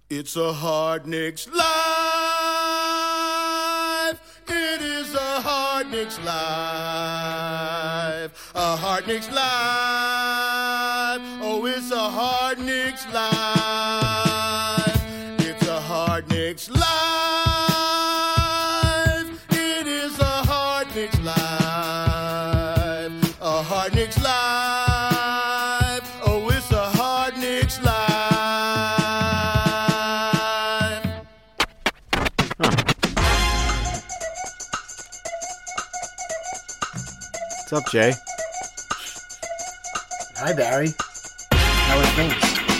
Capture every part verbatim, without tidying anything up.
It's a Hard Knicks Live. It is a Hard Knicks Live. A Hard Knicks Live. Oh, it's a Hard Knicks Live. It's a Hard Knicks Live. It is a Hard Knicks Live. A Hard Knicks Live. Oh, it's a Hard Knicks Live. What's up, Jay? Hi, Barry. How are things?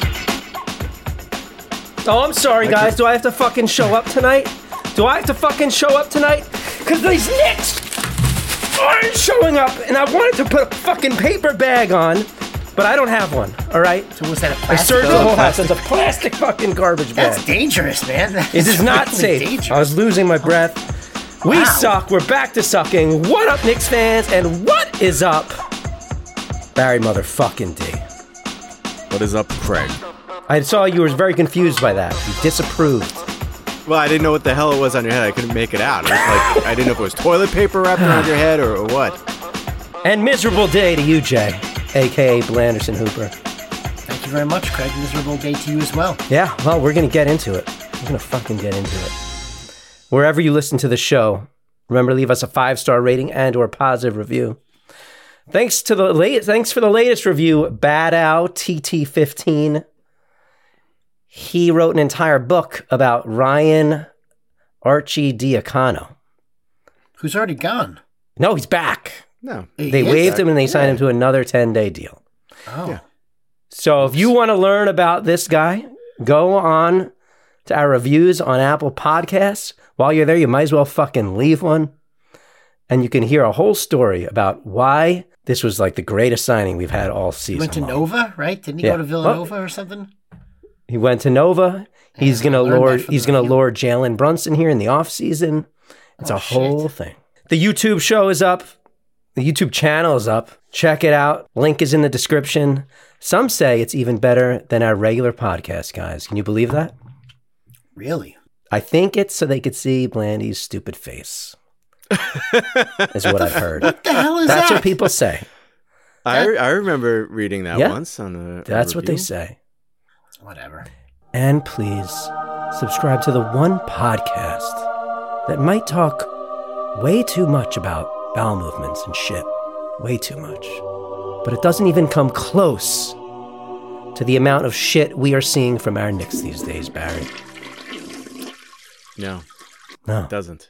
Oh, I'm sorry, guys. Do I have to fucking show up tonight? Do I have to fucking show up tonight? Because these Knicks aren't showing up, and I wanted to put a fucking paper bag on, but I don't have one, all right? So was that a I plastic? searched the Oh, whole house. plastic. It's a plastic fucking garbage bag. That's dangerous, man. That It is not really safe. dangerous. I was losing my breath. We Wow. suck. We're back to sucking. What up, Knicks fans? And what is up, Barry motherfucking D? What is up, Craig? I saw you were very confused by that. You disapproved. Well, I didn't know what the hell it was on your head. I couldn't make it out. It was like, I didn't know if it was toilet paper wrapped around your head or, or what. And miserable day to you, Jay, a k a. Blanderson Hooper. Thank you very much, Craig. Miserable day to you as well. Yeah, well, we're going to get into it. We're going to fucking get into it. Wherever you listen to the show, remember to leave us a five-star rating and or positive review. Thanks to the late, thanks for the latest review, Badow T T fifteen. He wrote an entire book about Ryan Arcidiacono. Who's already gone? No, he's back. No. He They is? waived him and they signed him to another ten-day deal. Oh. Yeah. So if you want to learn about this guy, go on to our reviews on Apple Podcasts. While you're there, you might as well fucking leave one. And you can hear a whole story about why this was like the greatest signing we've had all He season went to long. Nova, right? Didn't he Yeah. go to Villanova or something? He went to Nova. He's Yeah, gonna I learned lure that from he's the gonna review. lure Jalen Brunson here in the offseason. It's Oh, a whole shit. thing. The YouTube show is up. The YouTube channel is up. Check it out. Link is in the description. Some say it's even better than our regular podcast, guys. Can you believe that? Really? I think it's so they could see Blandy's stupid face. Is what I've heard. What the hell is That's that? what people say. I, I remember reading that Yeah. once on a. a That's what they review. say. Whatever. And please subscribe to the one podcast that might talk way too much about bowel movements and shit. Way too much. But it doesn't even come close to the amount of shit we are seeing from our Knicks these days, Barry. No, No. it doesn't.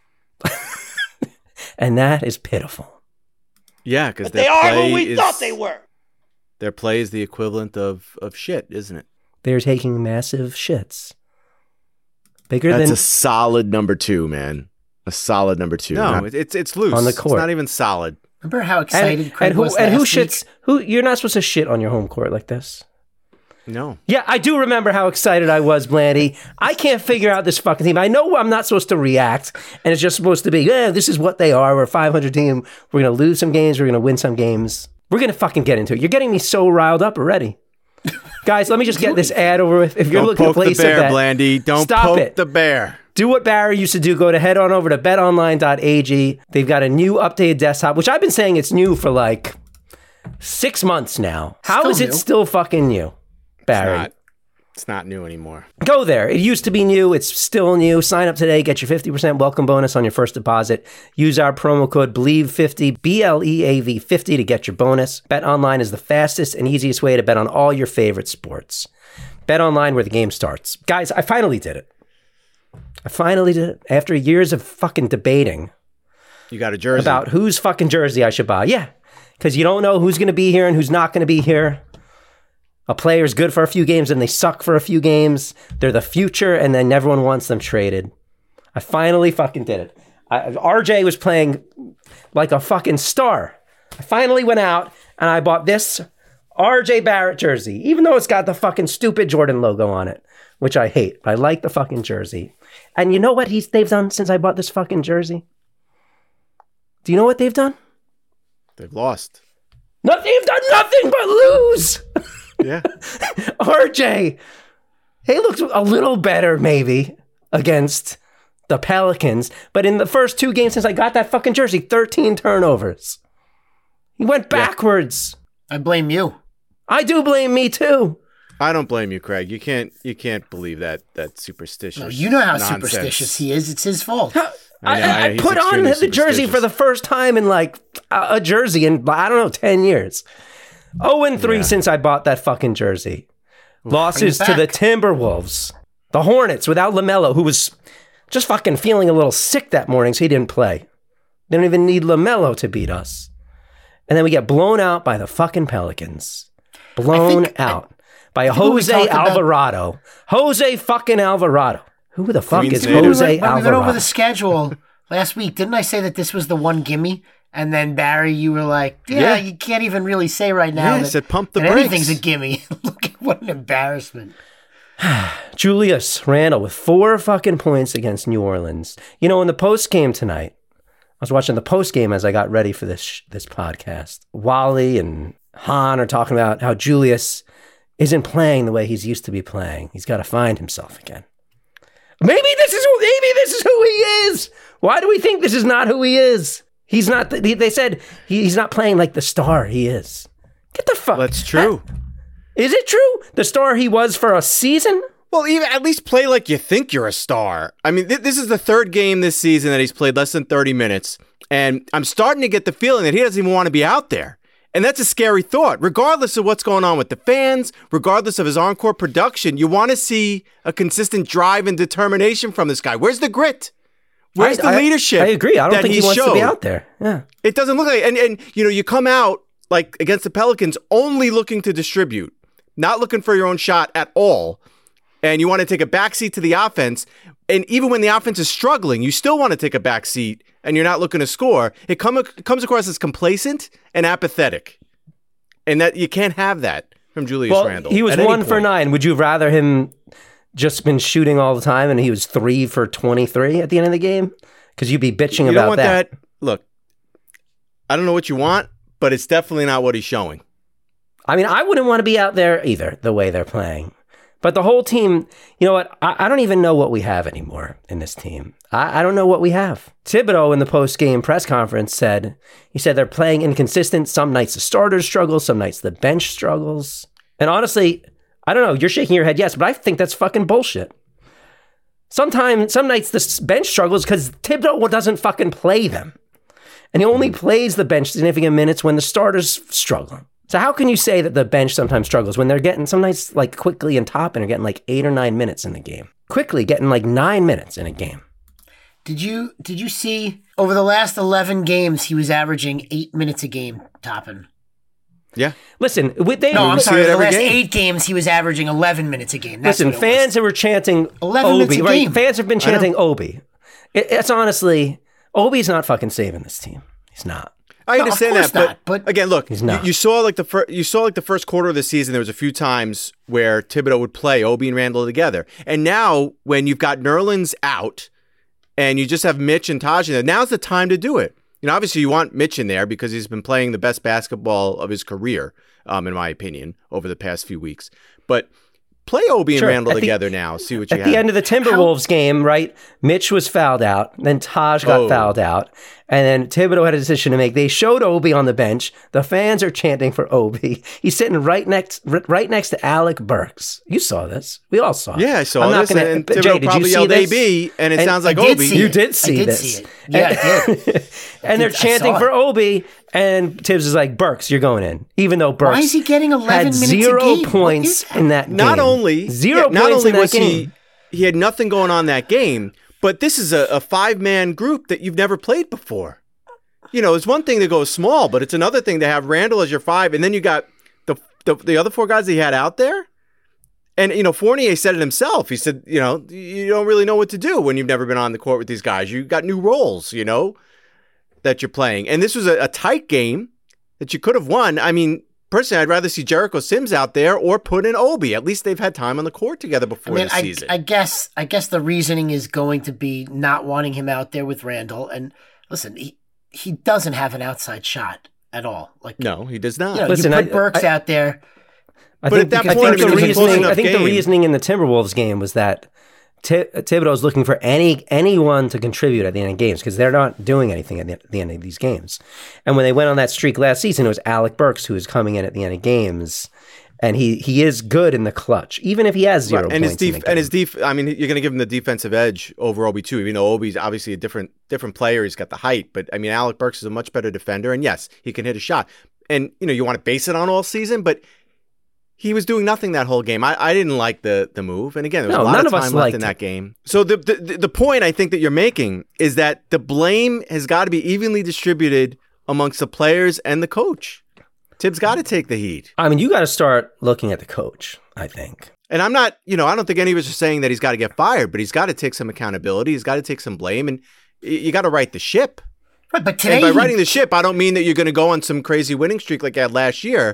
And that is pitiful. Yeah, because They are who we thought they were. Their play is the equivalent of, of shit, isn't it? They're taking massive shits. Bigger That's than a solid number two, man. A solid number two. No, Not- it- it's it's loose on the court. It's not even solid. Remember how excited and, Craig and who was and who last week? shits who you're not supposed to shit on your home court like this. No. Yeah, I do remember how excited I was, Blandy. I can't figure out this fucking team. I know I'm not supposed to react, and it's just supposed to be, yeah, this is what they are. We're a five hundred team. We're going to lose some games. We're going to win some games. We're going to fucking get into it. You're getting me so riled up already. Guys, let me just get this ad over with. If you're Don't looking to poke the place a bear, bet, Blandy. Don't stop poke it. the bear. Do what Barry used to do. Go to head on over to bet online dot a g. They've got a new updated desktop, which I've been saying it's new for like six months now. How Still is it new. still fucking new, Barry? Not, it's not new anymore. Go there. It used to be new. It's still new. Sign up today. Get your fifty percent welcome bonus on your first deposit. Use our promo code believe fifty, B L E A V fifty to get your bonus. BetOnline is the fastest and easiest way to bet on all your favorite sports. BetOnline where the game starts. Guys, I finally did it. I finally did it. After years of fucking debating You got a jersey. about whose fucking jersey I should buy. Yeah, because you don't know who's going to be here and who's not going to be here. A player's good for a few games and they suck for a few games. They're the future and then everyone wants them traded. I finally fucking did it. I, R J was playing like a fucking star. I finally went out and I bought this R J Barrett jersey, even though it's got the fucking stupid Jordan logo on it, which I hate. I like the fucking jersey. And you know what he's they've done since I bought this fucking jersey? Do you know what they've done? They've lost. Nothing. They've done nothing but lose. Yeah. R J He looked a little better maybe against the Pelicans, but in the first two games since I got that fucking jersey, thirteen turnovers. He went backwards. I blame you. I do blame me too. I don't blame you, Craig. You can't you can't believe that that superstitious. No, you know how nonsense. superstitious he is. It's his fault. I, I know, I, I he's put on extremely the jersey for superstitious. the first time in like a, a jersey in, I don't know, ten years. oh and three Yeah. since I bought that fucking jersey. Losses Bring to it the back. Timberwolves. The Hornets without LaMelo, who was just fucking feeling a little sick that morning, so he didn't play. They don't even need LaMelo to beat us. And then we get blown out by the fucking Pelicans. Blown think- out by think when we Jose talked about- Alvarado. Jose fucking Alvarado. Who the fuck Queen's is name. Jose when we went Alvarado? over the schedule last week, didn't I say that this was the one gimme? And then Barry, you were like, "Yeah, Yeah. you can't even really say right now Yeah, I that, said pump the that anything's a brakes. gimme." Look at what an embarrassment. Julius Randle with four fucking points against New Orleans. You know, in the post game tonight, I was watching the post game as I got ready for this sh- this podcast. Wally and Han are talking about how Julius isn't playing the way he's used to be playing. He's got to find himself again. Maybe this is who, maybe this is who he is. Why do we think this is not who he is? He's not. They they said he, he's not playing like the star he is. Get the fuck. That's true. Is it true? The star he was for a season? Well, even at least play like you think you're a star. I mean, th- this is the third game this season that he's played less than thirty minutes, and I'm starting to get the feeling that he doesn't even want to be out there. And that's a scary thought. Regardless of what's going on with the fans, regardless of his encore production, you want to see a consistent drive and determination from this guy. Where's the grit? Where's I- the I- leadership? I agree. I don't that think he, he wants to be showed? out there. Yeah. It doesn't look like, and and you know, you come out like against the Pelicans only looking to distribute, not looking for your own shot at all, and you want to take a backseat to the offense. And even when the offense is struggling, you still want to take a backseat, and you're not looking to score. It come it comes across as complacent and apathetic, and that you can't have that from Julius Well, Randle. he was at any one for point. nine. Would you rather him just been shooting all the time and he was three for twenty-three at the end of the game? Because you'd be bitching You about don't want that. that. Look, I don't know what you want, but it's definitely not what he's showing. I mean, I wouldn't want to be out there either, the way they're playing. But the whole team, you know what? I, I don't even know what we have anymore in this team. I, I don't know what we have. Thibodeau in the post-game press conference said, he said they're playing inconsistent. Some nights the starters struggle, some nights the bench struggles. And honestly, I don't know. You're shaking your head, yes, but I think that's fucking bullshit. Sometimes, some nights the s- bench struggles because Thibodeau doesn't fucking play them. And he only plays the bench significant minutes when the starters struggle. So how can you say that the bench sometimes struggles when they're getting some nights like Quickly and Toppin are getting like eight or nine minutes in the game? Quickly getting like nine minutes in a game. Did you did you see over the last eleven games he was averaging eight minutes a game, Toppin? Yeah. Listen, we- they No, I'm see sorry. it The every last game. eight games he was averaging eleven minutes a game. That's listen. what it was. Fans who were chanting eleven minutes Obi, a right? game. Fans have been chanting Obi. It, it's honestly, Obi's not fucking saving this team. He's not. I No, of understand course that, not, but- again, look, He's you, not. you saw like the fir- you saw like the first quarter of the season. There was a few times where Thibodeau would play Obi and Randall together, and now when you've got Nerlens out and you just have Mitch and Taj in there, now's the time to do it. You know, obviously you want Mitch in there because he's been playing the best basketball of his career, um, in my opinion, over the past few weeks. But play Obi Sure, and Randall at the- together now. See what you At have. the end of the Timberwolves game, right? Mitch was fouled out. Then Taj got Oh. fouled out. And then Thibodeau had a decision to make. They showed Obi on the bench. The fans are chanting for Obi. He's sitting right next right next to Alec Burks. You saw this. We all saw it. yeah, I saw I'm not this, gonna- and but Thibodeau Jay, did you probably see yelled this? A B, and it And sounds I like did Obi. see You it. did see I did this. see it. Yeah, I did. And they're did- I chanting saw for it. Obi, and Tibbs is like, Burks, you're going in. Even though Burks Why is he getting eleven had minutes a zero game? What points is that? in that game. Not only zero yeah, not points only in that was game. he he had nothing going on that game, but this is a, a five man group that you've never played before. You know, it's one thing to go small, but it's another thing to have Randall as your five, and then you got the the, the other four guys that he had out there. And you know, Fournier said it himself. He said, you know, you don't really know what to do when you've never been on the court with these guys. You got new roles, you know, that you're playing, and this was a, a tight game that you could have won. I mean. Personally, I'd rather see Jericho Sims out there or put in Obi. At least they've had time on the court together I before mean, this I, season. I guess I guess the reasoning is going to be not wanting him out there with Randall. And listen, he he doesn't have an outside shot at all. Like no, he does not. you know, Listen, you put I- Burks I- out there. I But think, at that I point, think I mean, the it was a close reasoning, enough I think the game. reasoning in the Timberwolves game was that T- Thibodeau's looking for any anyone to contribute at the end of games because they're not doing anything at the, at the end of these games. And when they went on that streak last season, it was Alec Burks who was coming in at the end of games, and he he is good in the clutch, even if he has zero Right. And his points. in def- the game. and his def- I mean, you're going to give him the defensive edge over Obi too. Even though Obi's obviously a different different player, he's got the height. But I mean, Alec Burks is a much better defender, and yes, he can hit a shot. And you know, you want to base it on all season, but he was doing nothing that whole game. I, I didn't like the the move. And again, there was No, a lot none of of us time left liked in that it. game. So the, the the point I think that you're making is that the blame has got to be evenly distributed amongst the players and the coach. Tibbs got to take the heat. I mean, you got to start looking at the coach, I think. And I'm not, you know, I don't think any of us are saying that he's got to get fired, but he's got to take some accountability. He's got to take some blame, and y- you got to right the ship. Right, but today And by he- righting the ship, I don't mean that you're going to go on some crazy winning streak like you had last year,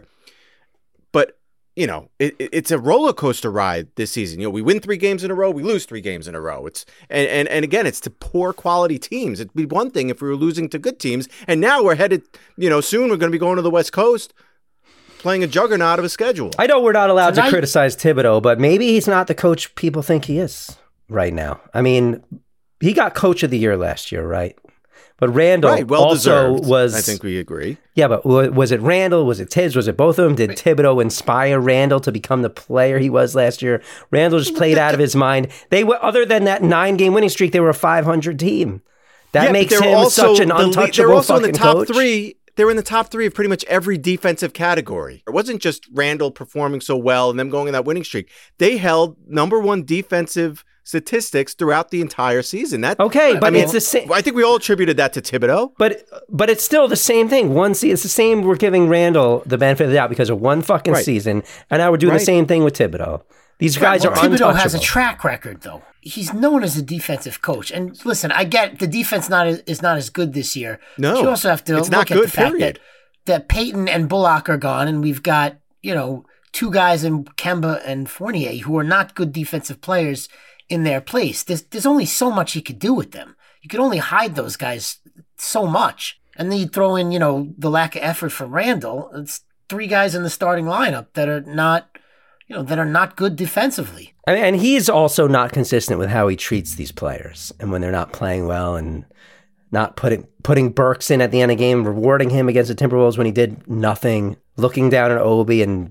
but you know, it, it- it's a roller coaster ride this season. You know, we win three games in a row, we lose three games in a row. It's and and and again, it's to poor quality teams. It'd be one thing if we were losing to good teams, and now we're headed. You know, soon we're going to be going to the West Coast, playing a juggernaut of a schedule. I know we're not allowed Tonight- to criticize Thibodeau, but maybe he's not the coach people think he is right now. I mean, he got coach of the year last year, right? But Randall Right, well also deserved. was. I think we agree. Yeah, but wa- was it Randall? Was it Tibbs? Was it both of them? Did Thibodeau inspire Randall to become the player he was last year? Randall just played out of his mind. They were, other than that nine-game winning streak, they were a five hundred team. That Yeah, but makes they're him also such an the le- untouchable They're also in fucking the top coach. three. They're in the top three of pretty much every defensive category. It wasn't just Randall performing so well and them going in that winning streak. They held number one defensive statistics throughout the entire season. That Okay, but I mean, it's the same. I think we all attributed that to Thibodeau. But but it's still the same thing. One se- it's the same. We're giving Randall the benefit of the doubt because of one fucking Right. season, and now we're doing Right. the same thing with Thibodeau. These guys Well, are Thibodeau untouchable. has a track record, though. He's known as a defensive coach. And listen, I get the defense not is not as good this year. No, but you also have to it's look not at good, the fact period. that that Peyton and Bullock are gone, and we've got you know two guys in Kemba and Fournier who are not good defensive players in their place. There's there's only so much you could do with them. You could only hide those guys so much, and then you throw in you know the lack of effort from Randall. It's three guys in the starting lineup that are not you know that are not good defensively. I mean, and he's also not consistent with how he treats these players, and when they're not playing well, and not putting putting Burks in at the end of the game, rewarding him against the Timberwolves when he did nothing, looking down at Obi, and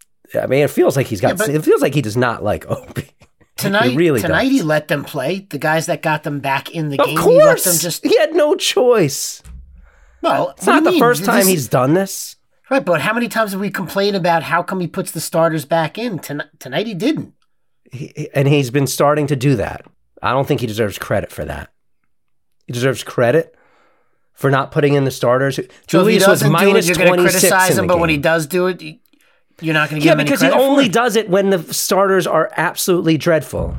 I mean, it feels like he's got. Yeah, but- it feels like he does not like Obi. Tonight, It really tonight does. he let them play. The guys that got them back in the Of game, he let course, them just. he had no choice. Well, It's not the first time he's done this. right. But how many times have we complained about how come he puts the starters back in? Tonight, tonight he didn't. He, and he's been starting to do that. I don't think he deserves credit for that. He deserves credit for not putting in the starters. So if he Julius was doesn't do it, minus you're going to twenty-six criticize in the him. But when he game. does do it, you- you're not going to give Yeah, him any because he credit for only it? does it when the starters are absolutely dreadful.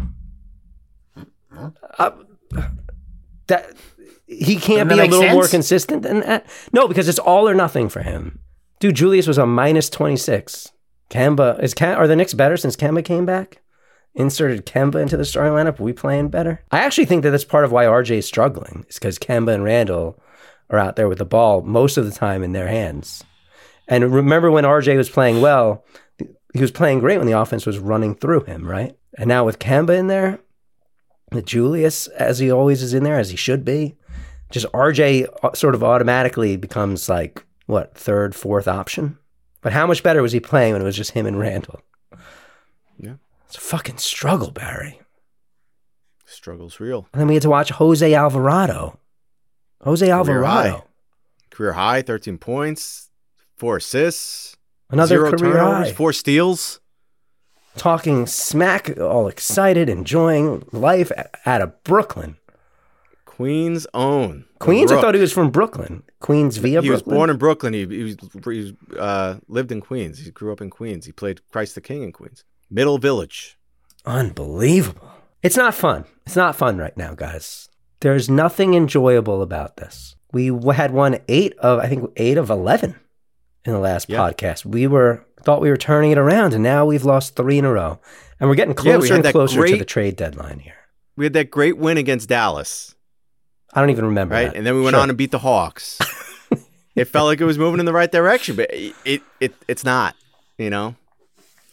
Uh, that he can't Doesn't be that a make little more sense? consistent than that. No, because it's all or nothing for him. Dude, Julius was a minus twenty-six. Kemba is Kem, are the Knicks better since Kemba came back? Inserted Kemba into the starting lineup. Are we playing better? I actually think that that's part of why R J is struggling. Is because Kemba and Randall are out there with the ball most of the time in their hands. And remember when R J was playing well, he was playing great when the offense was running through him, right? And now with Kemba in there, with Julius, as he always is in there, as he should be, just R J sort of automatically becomes like, what, third, fourth option? But how much better was he playing when it was just him and Randall? Yeah. It's a fucking struggle, Barry. Struggle's real. And then we had to watch Jose Alvarado. Jose Alvarado. high. Career high, thirteen points, four assists, Another zero career turnovers, high. four steals. Talking smack, all excited, enjoying life out of Brooklyn. Queens own. The Queens, I Rook. thought he was from Brooklyn. Queens via He was Brooklyn. born in Brooklyn. He, he, was, he was, uh, lived in Queens. He grew up in Queens. He played Christ the King in Queens. Middle Village. Unbelievable. It's not fun. It's not fun right now, guys. There's nothing enjoyable about this. We w- had won eight of, I think, eight of eleven in the last Yeah. podcast. We were thought we were turning it around, and now we've lost three in a row. And we're getting Yeah, we closer had and that closer to great- the trade deadline here. We had that great win against Dallas, I don't even remember right? that. And then we went Sure. on and beat the Hawks. It felt like it was moving in the right direction, but it, it, it it's not, you know?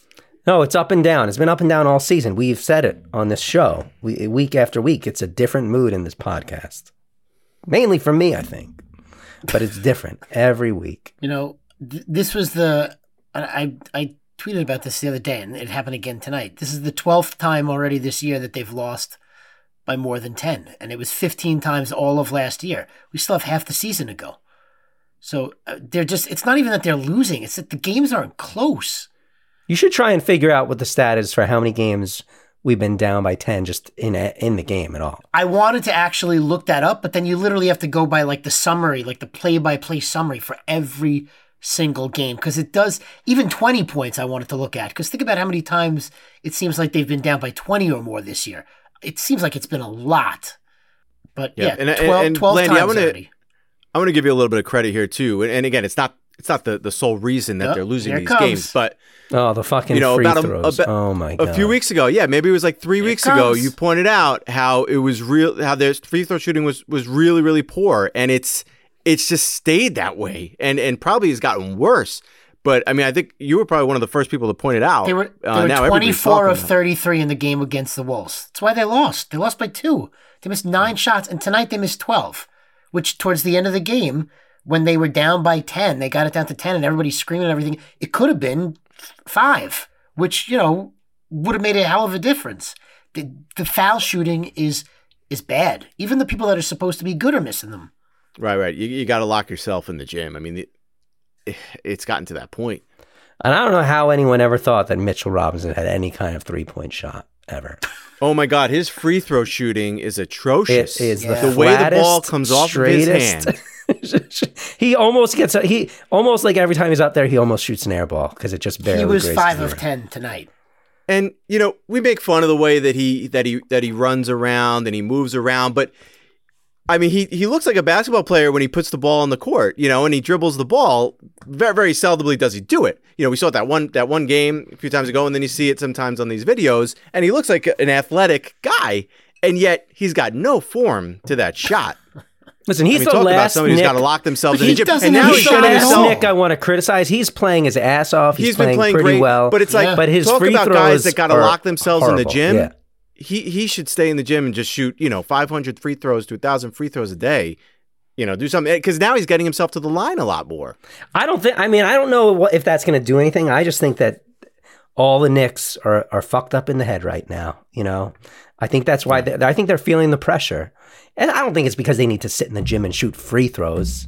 No, it's up and down. It's been up and down all season. We've said it on this show. We, week after week, it's a different mood in this podcast. Mainly for me, I think. But it's different every week. You know, th- this was the... I, I tweeted about this the other day, and it happened again tonight. This is the twelfth time already this year that they've lost by more than ten. And it was fifteen times all of last year. We still have half the season to go. So uh, they're just... It's not even that they're losing. It's that the games aren't close. You should try and figure out what the stat is for how many games we've been down by ten just in a, in the game at all. I wanted to actually look that up, but then you literally have to go by like the summary, like the play-by-play summary for every single game. Because it does, even twenty points I wanted to look at. Because think about how many times it seems like they've been down by twenty or more this year. It seems like it's been a lot. But yeah, yeah and, twelve, and, and twelve Landy, times I wanna, already. I want to give you a little bit of credit here too. And, and again, it's not it's not the, the sole reason that yep, they're losing these comes. games, but oh, the fucking you know, free about throws. A, about, oh my god. A few weeks ago, yeah, maybe it was like three here weeks ago, you pointed out how it was real how their free throw shooting was was really, really poor. And it's it's just stayed that way and, and probably has gotten worse. But I mean, I think you were probably one of the first people to point it out. They were, they uh, were twenty-four of thirty-three in the game against the Wolves. That's why they lost. They lost by two. They missed nine shots, and tonight they missed twelve, which towards the end of the game, when they were down by ten, they got it down to ten, and everybody's screaming and everything. It could have been five, which, you know, would have made a hell of a difference. The, the foul shooting is is bad. Even the people that are supposed to be good are missing them. Right, right. You, you got to lock yourself in the gym. I mean, the, it's gotten to that point. And I don't know how anyone ever thought that Mitchell Robinson had any kind of three-point shot ever. Oh my God, his free throw shooting is atrocious. It is yeah. the, the way the ball comes off of his hand. he almost gets a, he almost like every time he's up there, he almost shoots an air ball because it just barely. He was five of ten tonight. And you know, we make fun of the way that he that he that he runs around and he moves around, but I mean, he he looks like a basketball player when he puts the ball on the court, you know, and he dribbles the ball. Very very seldomly does he do it. You know, we saw that one that one game a few times ago, and then you see it sometimes on these videos, and he looks like an athletic guy, and yet he's got no form to that shot. Listen, he's I mean, the talk last about somebody Nick, who's got to lock themselves in the gym. And now he's the last Nick I want to criticize. He's playing his ass off. He's, he's playing, been playing pretty great, well. But it's like, yeah. but his talk free about throws guys that got to lock themselves horrible. in the gym. Yeah. He he should stay in the gym and just shoot, you know, five hundred free throws to one thousand free throws a day. You know, do something, because now he's getting himself to the line a lot more. I don't think, I mean, I don't know what, if that's going to do anything. I just think that all the Knicks are, are fucked up in the head right now. You know, I think that's why, they, I think they're feeling the pressure. And I don't think it's because they need to sit in the gym and shoot free throws.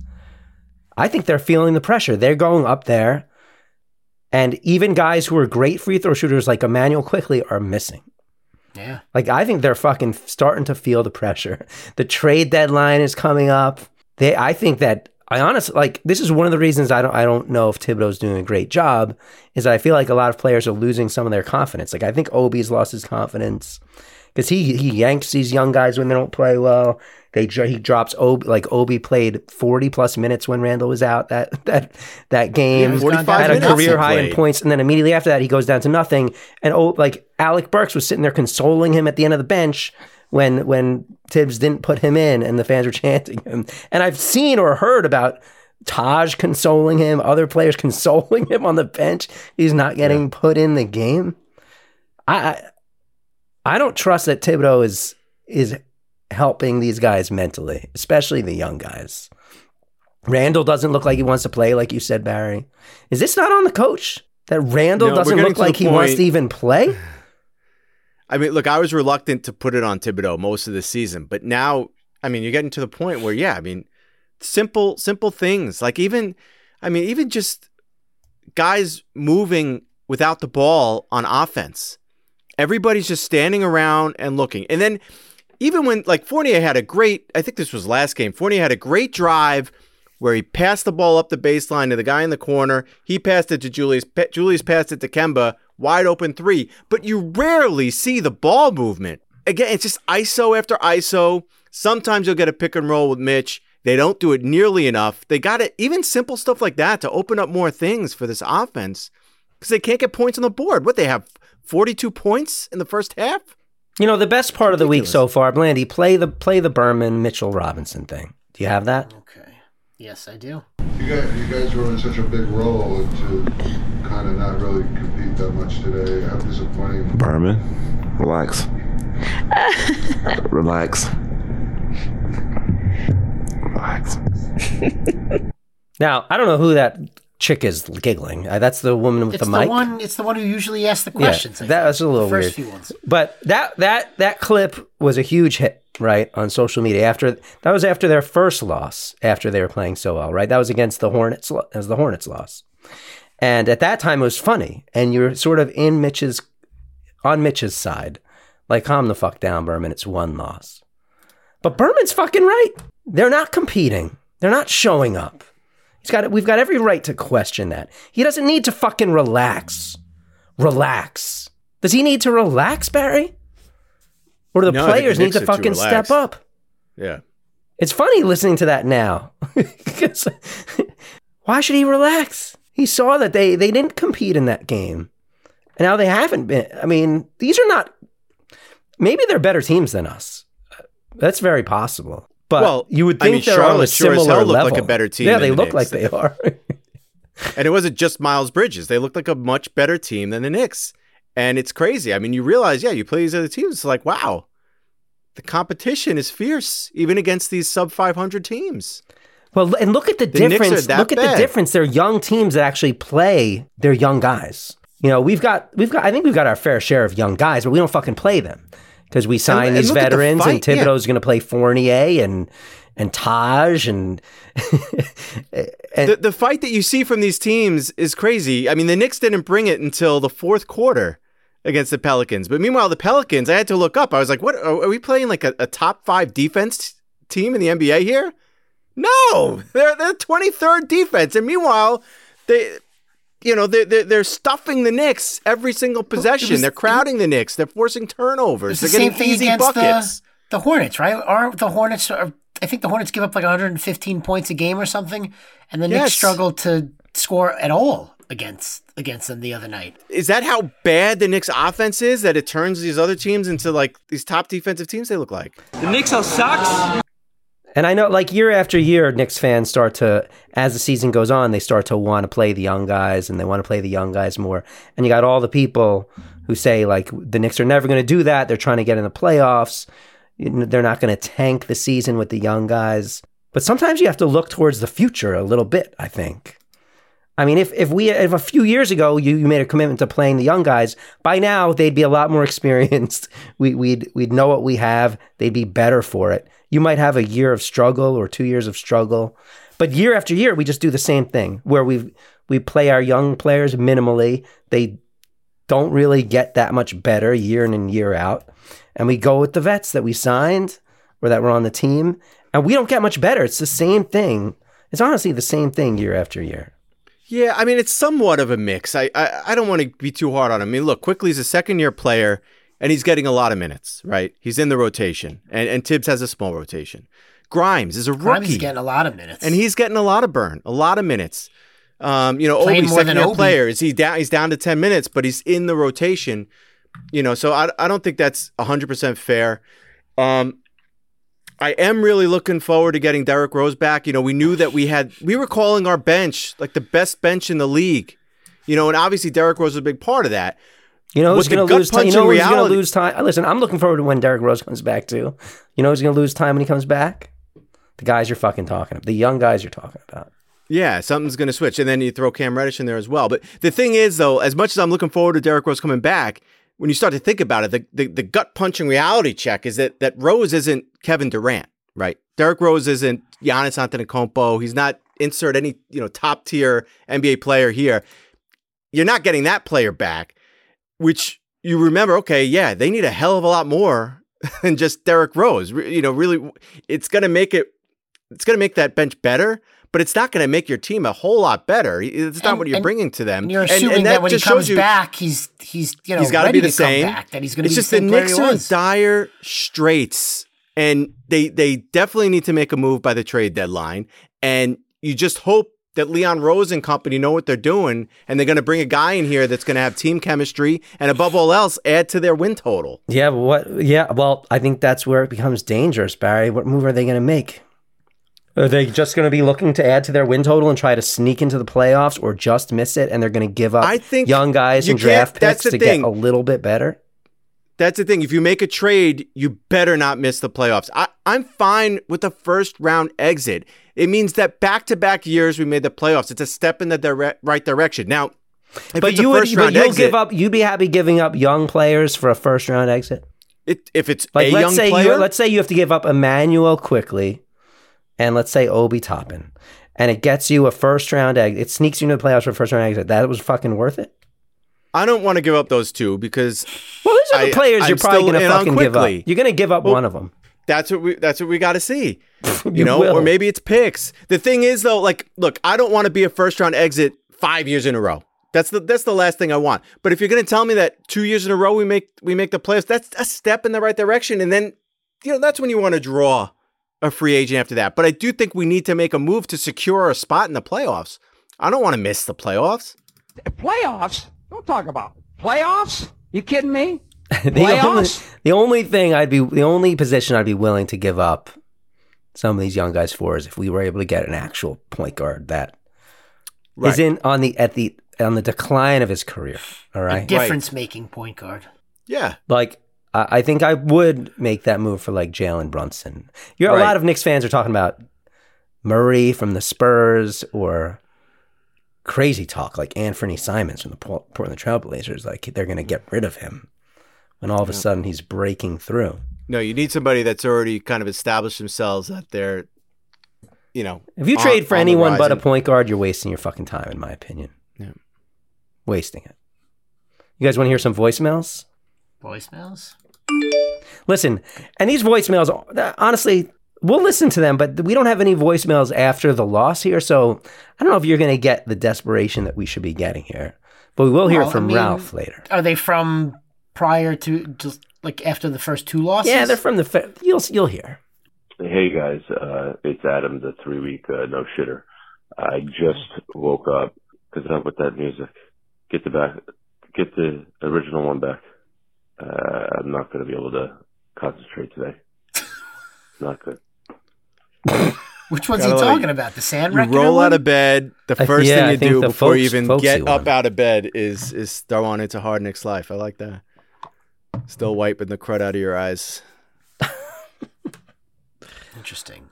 I think they're feeling the pressure. They're going up there. And even guys who are great free throw shooters like Emmanuel Quickley are missing. Yeah. Like, I think they're fucking starting to feel the pressure. The trade deadline is coming up. They, I think that, I honestly, like, this is one of the reasons I don't I don't know if Thibodeau's doing a great job, is that I feel like a lot of players are losing some of their confidence. Like, I think Obi's lost his confidence because he, he yanks these young guys when they don't play well. They He drops Obi, like, Obi played forty plus minutes when Randall was out that that that game. Yeah, forty-five had a career high played. in points, and then immediately after that, he goes down to nothing. And, oh, like, Alec Burks was sitting there consoling him at the end of the bench when when Tibbs didn't put him in and the fans were chanting him. And I've seen or heard about Taj consoling him, other players consoling him on the bench. He's not getting yeah. put in the game. I, I I don't trust that Thibodeau is is helping these guys mentally, especially the young guys. Randall doesn't look like he wants to play, like you said, Barry. Is this not on the coach? That Randall no, doesn't look like he point. wants to even play? I mean, look, I was reluctant to put it on Thibodeau most of the season, but now, I mean, you're getting to the point where, yeah, I mean, simple, simple things. Like even, I mean, even just guys moving without the ball on offense. Everybody's just standing around and looking. And then even when, like, Fournier had a great, I think this was last game, Fournier had a great drive where he passed the ball up the baseline to the guy in the corner. He passed it to Julius. Julius passed it to Kemba. Wide open three, but you rarely see the ball movement. Again, it's just I S O after I S O. Sometimes you'll get a pick and roll with Mitch. They don't do it nearly enough. They got it, even simple stuff like that, to open up more things for this offense because they can't get points on the board. What, they have forty-two points in the first half? You know, the best part of the week so far, Blandy, play the play the Berman Mitchell Robinson thing. Do you have that? Okay. Yes, I do. You guys, you guys were in such a big role to kind of not really compete that much today. How disappointing. Berman, relax. Relax. Relax. Now, I don't know who that chick is giggling. Uh, that's the woman with It's the the mic. one. It's the one who usually asks the questions. Yeah, I that think. was a little the first weird. Few ones. But that that that clip was a huge hit, right, on social media. After that was after their first loss, after they were playing so well, right? That was against the Hornets. As the Hornets loss, and at that time it was funny, and you're sort of in Mitch's on Mitch's side, like calm the fuck down, Berman. It's one loss, but Berman's fucking right. They're not competing. They're not showing up. He's got. We've got every right to question that. He doesn't need to fucking relax. Relax. Does he need to relax, Barry? Or do the No, I think players the need Knicks to are too fucking relaxed. step up? Yeah. It's funny listening to that now. Why should he relax? He saw that they, they didn't compete in that game. And now they haven't been. I mean, these are not... Maybe they're better teams than us. That's very possible. But Well, you would I think mean, they're on a Charlotte sure as similar hell look level. like a better team Yeah, than they the look Knicks. like they are. And it wasn't just Miles Bridges. They looked like a much better team than the Knicks. And it's crazy. I mean, you realize, yeah, you play these other teams. It's like, wow, the competition is fierce, even against these sub five hundred teams. Well, and look at the, The Knicks are difference. that Look at bad. the difference. They're young teams that actually play. They're young guys. You know, we've got, we've got. I think we've got our fair share of young guys, but we don't fucking play them because we sign and these look at the veterans, and fight, yeah. Thibodeau's going to play Fournier and and Taj and. and The, the fight that you see from these teams is crazy. I mean, the Knicks didn't bring it until the fourth quarter against the Pelicans. But meanwhile, the Pelicans, I had to look up. I was like, what? Are, are we playing like a, a top five defense team in the N B A here? No, they're they're twenty-third defense. And meanwhile, they, you know, they're, they're, they're stuffing the Knicks every single possession. was- they're crowding the Knicks. They're forcing turnovers. It's They're the getting same thing easy against buckets. the, the Hornets, right? Aren't the Hornets? Are, I think the Hornets give up like one hundred fifteen points a game or something, and the Yes. Knicks struggle to score at all against against them the other night. Is that how bad the Knicks offense is, that it turns these other teams into like these top defensive teams they look like? The Knicks are sucks. And I know, like, year after year, Knicks fans start to, as the season goes on, they start to want to play the young guys, and they want to play the young guys more. And you got all the people who say, like, the Knicks are never going to do that. They're trying to get in the playoffs. They're not going to tank the season with the young guys. But sometimes you have to look towards the future a little bit, I think. I mean, if if we if a few years ago you, you made a commitment to playing the young guys, by now they'd be a lot more experienced. We, we'd we'd know what we have. They'd be better for it. You might have a year of struggle or two years of struggle, but year after year we just do the same thing where we we play our young players minimally. They don't really get that much better year in and year out, and we go with the vets that we signed or that were on the team, and we don't get much better. It's the same thing. It's honestly the same thing year after year. Yeah, I mean, it's somewhat of a mix. I I, I don't want to be too hard on him. I mean, look, Quickly's a second-year player, and he's getting a lot of minutes, right? He's in the rotation, and, and Tibbs has a small rotation. Grimes is a Grimes rookie. is getting a lot of minutes, and he's getting a lot of burn, a lot of minutes. Um, you know, Playing Obi's more than second-year Obi. player. Is he down? He's down to ten minutes, but he's in the rotation. You know, so I I don't think that's one hundred percent fair. Um, I am really looking forward to getting Derrick Rose back. You know, we knew that we had, we were calling our bench like the best bench in the league. You know, and obviously Derrick Rose was a big part of that. You know who's With the going to lose time? You know gut-punching who's going to reality- lose time? Listen, I'm looking forward to when Derrick Rose comes back too. You know who's going to lose time when he comes back? The guys you're fucking talking about. The young guys you're talking about. Yeah, something's going to switch. And then you throw Cam Reddish in there as well. But the thing is, though, as much as I'm looking forward to Derrick Rose coming back, when you start to think about it, the, the, the gut-punching reality check is that that Rose isn't Kevin Durant, right? Derrick Rose isn't Giannis Antetokounmpo. He's not insert any, you know, top-tier N B A player here. You're not getting that player back, which you remember, okay, yeah, they need a hell of a lot more than just Derrick Rose. Re- You know, really, it's going to make it, it's going to make that bench better, but it's not going to make your team a whole lot better. It's not And- what you're and- bringing to them. and you're assuming that, when he just shows comes you back, he's he's you know he's got to ready be the to come same. back, that he's going to It's be just the same the player Knicks he are in was. dire straits, and they they definitely need to make a move by the trade deadline. And you just hope that Leon Rose and company know what they're doing, and they're going to bring a guy in here that's going to have team chemistry, and above all else, add to their win total. Yeah, but what? Yeah, well, I think that's where it becomes dangerous, Barry. What move are they going to make? Are they just going to be looking to add to their win total and try to sneak into the playoffs or just miss it? And they're going to give up I think young guys you and draft can't- that's picks the to thing. get a little bit better? That's the thing. If you make a trade, you better not miss the playoffs. I, I'm fine with the first round exit. It means that back-to-back years we made the playoffs. It's a step in the dire- right direction. Now, if But it's you a would, first but round you'll exit, give up. You'd be happy giving up young players for a first round exit. it, if it's Like a let's young say player, you let's say you have to give up Emmanuel quickly, and let's say Obi Toppin, and it gets you a first round exit. It sneaks you into the playoffs for a first round exit. That was fucking worth it. I don't want to give up those two because Well, these are the I- players I'm you're probably still going to in on fucking give up. quickly. You're going to give up Well, one of them. that's what we that's what we got to see. You, You know, will. or maybe it's picks. The thing is though, like, look, I don't want to be a first round exit five years in a row. That's the that's the last thing I want. But if you're going to tell me that two years in a row we make we make the playoffs, that's a step in the right direction. And then, you know, that's when you want to draw a free agent after that. But I do think we need to make a move to secure a spot in the playoffs. I don't want to miss the playoffs. Playoffs? Don't talk about playoffs. You kidding me? the, only, Playoffs? the only thing I'd be, the only position I'd be willing to give up some of these young guys for is if we were able to get an actual point guard that Right. is in on the at the on the decline of his career. All A right, difference-making point guard. Yeah. like I, I think I would make that move for like Jalen Brunson. You're Right. a lot of Knicks fans are talking about Murray from the Spurs or crazy talk like Anthony Simons from the Port- Portland Trailblazers. Like they're going to get rid of him when all of a sudden he's breaking through. No, you need somebody that's already kind of established themselves that they're, you know. If you on- trade for on the anyone but a rise. point guard, you're wasting your fucking time, in my opinion. Yeah. Wasting it. You guys want to hear some voicemails? Voicemails? Listen, and these voicemails, honestly, we'll listen to them, but we don't have any voicemails after the loss here, so I don't know if you're going to get the desperation that we should be getting here. But we will hear Well, from I mean, Ralph later. Are they from prior to, just like after the first two losses? Yeah, they're from the... Fa- you'll you'll hear. Hey guys, uh, it's Adam, the three week uh, no shitter. I just woke up. Cause up with that music. Get the back, get the original one back. Uh, I'm not going to be able to concentrate today. Not good. Which one's Gotta he like- talking about? The sand You reckoner roll one? out of bed. The I- first yeah, I thing you think do the before you folks- even folksy get up one. out of bed is is throw on It's a Hard Knicks Life. I like that. Still wiping the crud out of your eyes. Interesting.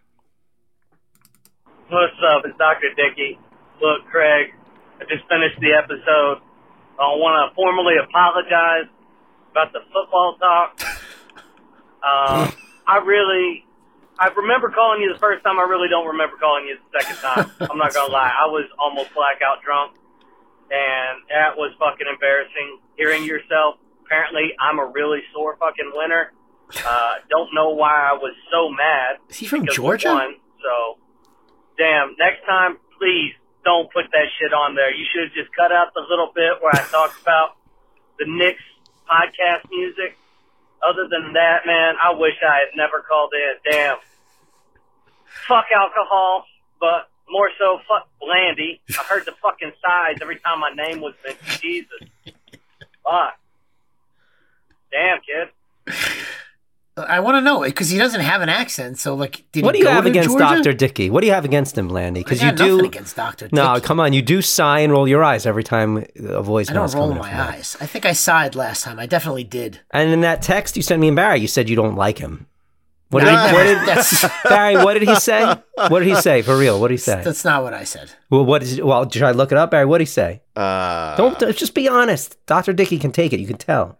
What's up? It's Doctor Dickey. Look, Craig, I just finished the episode. I want to formally apologize about the football talk. Um, I really, I remember calling you the first time. I really don't remember calling you the second time. I'm not going to lie. I was almost blackout drunk, and that was fucking embarrassing. Hearing yourself, apparently I'm a really sore fucking winner. Uh, don't know why I was so mad. Is he from because we Georgia? won, so, damn, next time, please don't put that shit on there. You should have just cut out the little bit where I talked about the Knicks podcast music. Other than that, man, I wish I had never called in. Damn. Fuck alcohol, but more so fuck Blandy. I heard the fucking sighs every time my name was mentioned. Jesus. Fuck. Damn, kid. I want to know because he doesn't have an accent. So, like, did What do he you go have to against Georgia? Doctor Dickey? What do you have against him, Landy? Because I you got do. nothing against Doctor No, Dickey. come on. You do sigh and roll your eyes every time a voice I don't is roll coming my in from him. eyes. I think I sighed last time. I definitely did. And in that text you sent me in Barry, you said you don't like him. What No, did, I he, what never- did that's, Barry? What did he say? What did he say for real? What did he say? that's not what I said. Well, what is? Well, should I look it up, Barry? What did he say? Uh, Don't just be honest. Doctor Dickey can take it. You can tell.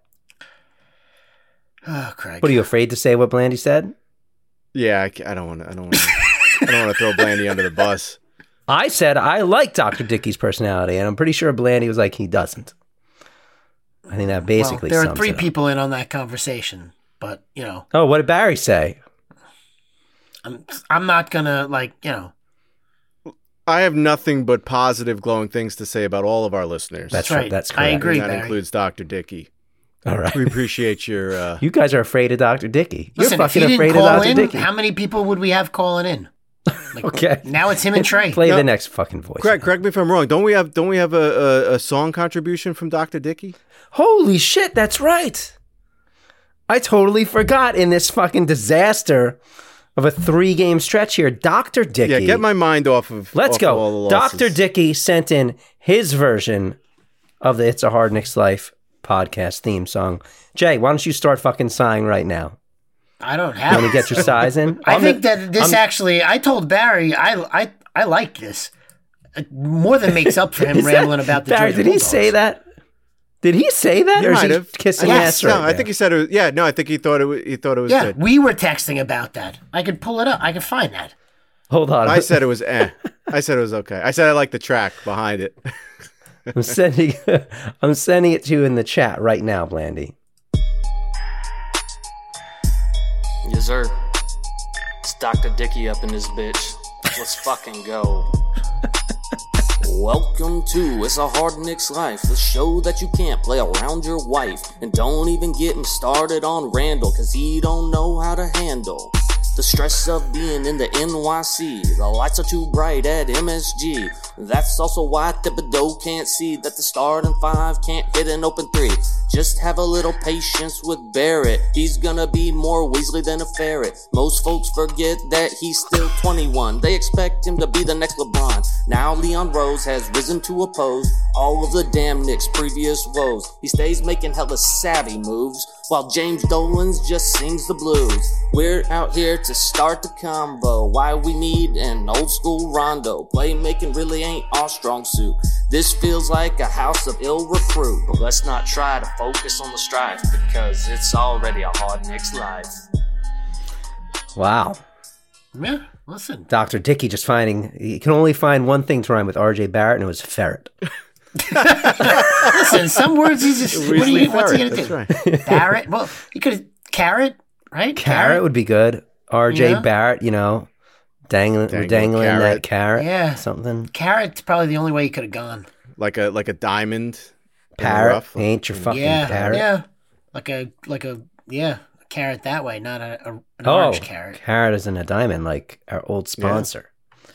Oh, Craig. What are you afraid to say? What Blandy said? Yeah, I, ca- I don't want to. I don't want to. I don't want to throw Blandy under the bus. I said I like Doctor Dickey's personality, and I'm pretty sure Blandy was like he doesn't. I think that basically well, there are sums three it up. people in on that conversation, but you know, Oh, what did Barry say? I'm I'm not gonna like you know. I have nothing but positive, glowing things to say about all of our listeners. That's That's right. right. That's I correct. agree. And that Barry. includes Doctor Dickey. All right. We appreciate your. Uh, You guys are afraid of Doctor Dickey. You're Listen, if fucking he afraid didn't of call Doctor in, Dickey. how many people would we have calling in? Like, Okay. Now it's him and Trey. Play No. the next fucking voice. Craig, correct me if I'm wrong. Don't we have? Don't we have a, a, a song contribution from Doctor Dickey? Holy shit, that's right. I totally forgot in this fucking disaster of a three-game stretch here. Doctor Dickey. Yeah, get my mind off of. Let's off go. Of all the losses. Doctor Dickey sent in his version of the It's a Hard Knicks Life podcast theme song. Jay, why don't you start fucking sighing right now? I don't have. Let me get your sighs in. I I'm think the- that this I'm- actually. I told Barry I I I like this. It more than makes up for him Is that- rambling about the. Barry, Georgia did he Bulldogs. say that? Did he say that, He or is might he have. kissing Yes. ass No, right I now? think he said it. Was, yeah, no, I think he thought it. Was, he thought it was Yeah, good. we were texting about that. I could pull it up. I could find that. Hold on. I said it was eh. I said it was okay. I said I like the track behind it. I'm sending. I'm sending it to you in the chat right now, Blandy. Yes, sir. It's Doctor Dickey up in this bitch. Let's fucking go. Welcome to It's a Hard Knicks Life, the show that you can't play around your wife. And don't even get me started on Randall, cause he don't know how to handle the stress of being in the N Y C. The lights are too bright at M S G. That's also why Thibodeau can't see that the starting five can't hit an open three. Just have a little patience with Barrett. He's gonna be more Weasley than a ferret. Most folks forget that he's still twenty-one. They expect him to be the next LeBron. Now Leon Rose has risen to oppose all of the damn Knicks' previous woes. He stays making hella savvy moves, while James Dolan's just sings the blues. We're out here to start the combo. Why we need an old school Rondo. Playmaking really ain't our strong suit. This feels like a house of ill recruit. But let's not try to focus on the strife, because it's already a hard Knicks life. Wow. Yeah, listen. Doctor Dickey just finding, he can only find one thing to rhyme with R J Barrett, and it was ferret. Listen, some words he's just. What do you, what's he gonna That's do? right. Barrett. Well, he could have carrot, right? Carrot would be good. R J Yeah. Barrett, you know, dangling, Dangling dangling that carrot. carrot. Yeah. Something. Carrot's probably the only way he could have gone. Like a like a diamond. in the Parrot. rough. Ain't your fucking yeah, parrot. yeah, like a like a yeah a carrot that way, not a, a an Oh, orange carrot. carrot isn't a diamond like our old sponsor.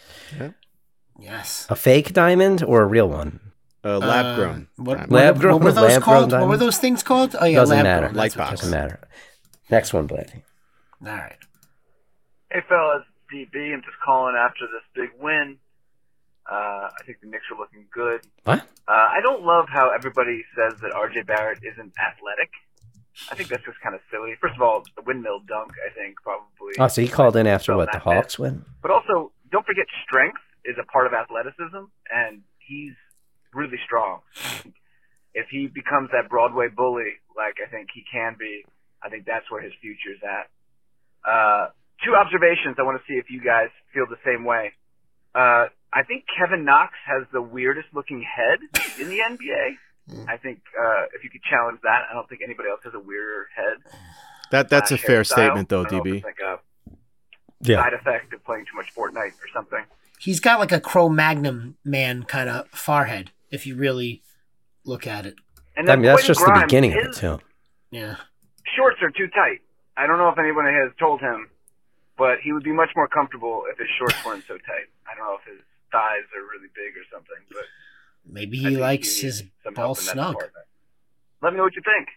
Yes. A fake diamond or a real one? Uh, lab grown. Uh, what, diamond. what, Lab what grown- were those lab grown called? What diamond? were those things called? Oh yeah, Doesn't lab matter. grown. Light That's what- box. Doesn't matter. Next one, Blandy. All right. Hey fellas, D B, I'm just calling after this big win. Uh, I think the Knicks are looking good. What? Uh, I don't love how everybody says that R J Barrett isn't athletic. I think that's just kind of silly. First of all, the windmill dunk, I think, probably. Oh, so he called in after fell what, the that bad. Hawks win? But also, don't forget strength is a part of athleticism, and he's really strong. If he becomes that Broadway bully, like I think he can be, I think that's where his future's at. Uh, two observations. I want to see if you guys feel the same way. Uh, I think Kevin Knox has the weirdest looking head in the N B A. I think uh, if you could challenge that, I don't think anybody else has a weirder head. That that's a slash fair hairstyle. statement, though, I don't know D if B. it's like a Yeah. side effect of playing too much Fortnite or something. He's got like a Cro-Magnon man kind of forehead, if you really look at it. And I then mean, that's Quentin just the Grimes, beginning of it, his too. Yeah. shorts are too tight. I don't know if anyone has told him, but he would be much more comfortable if his shorts weren't so tight. I don't know if his thighs are really big or something, but Maybe I he think likes he his needs some ball help in that snug. department. Let me know what you think.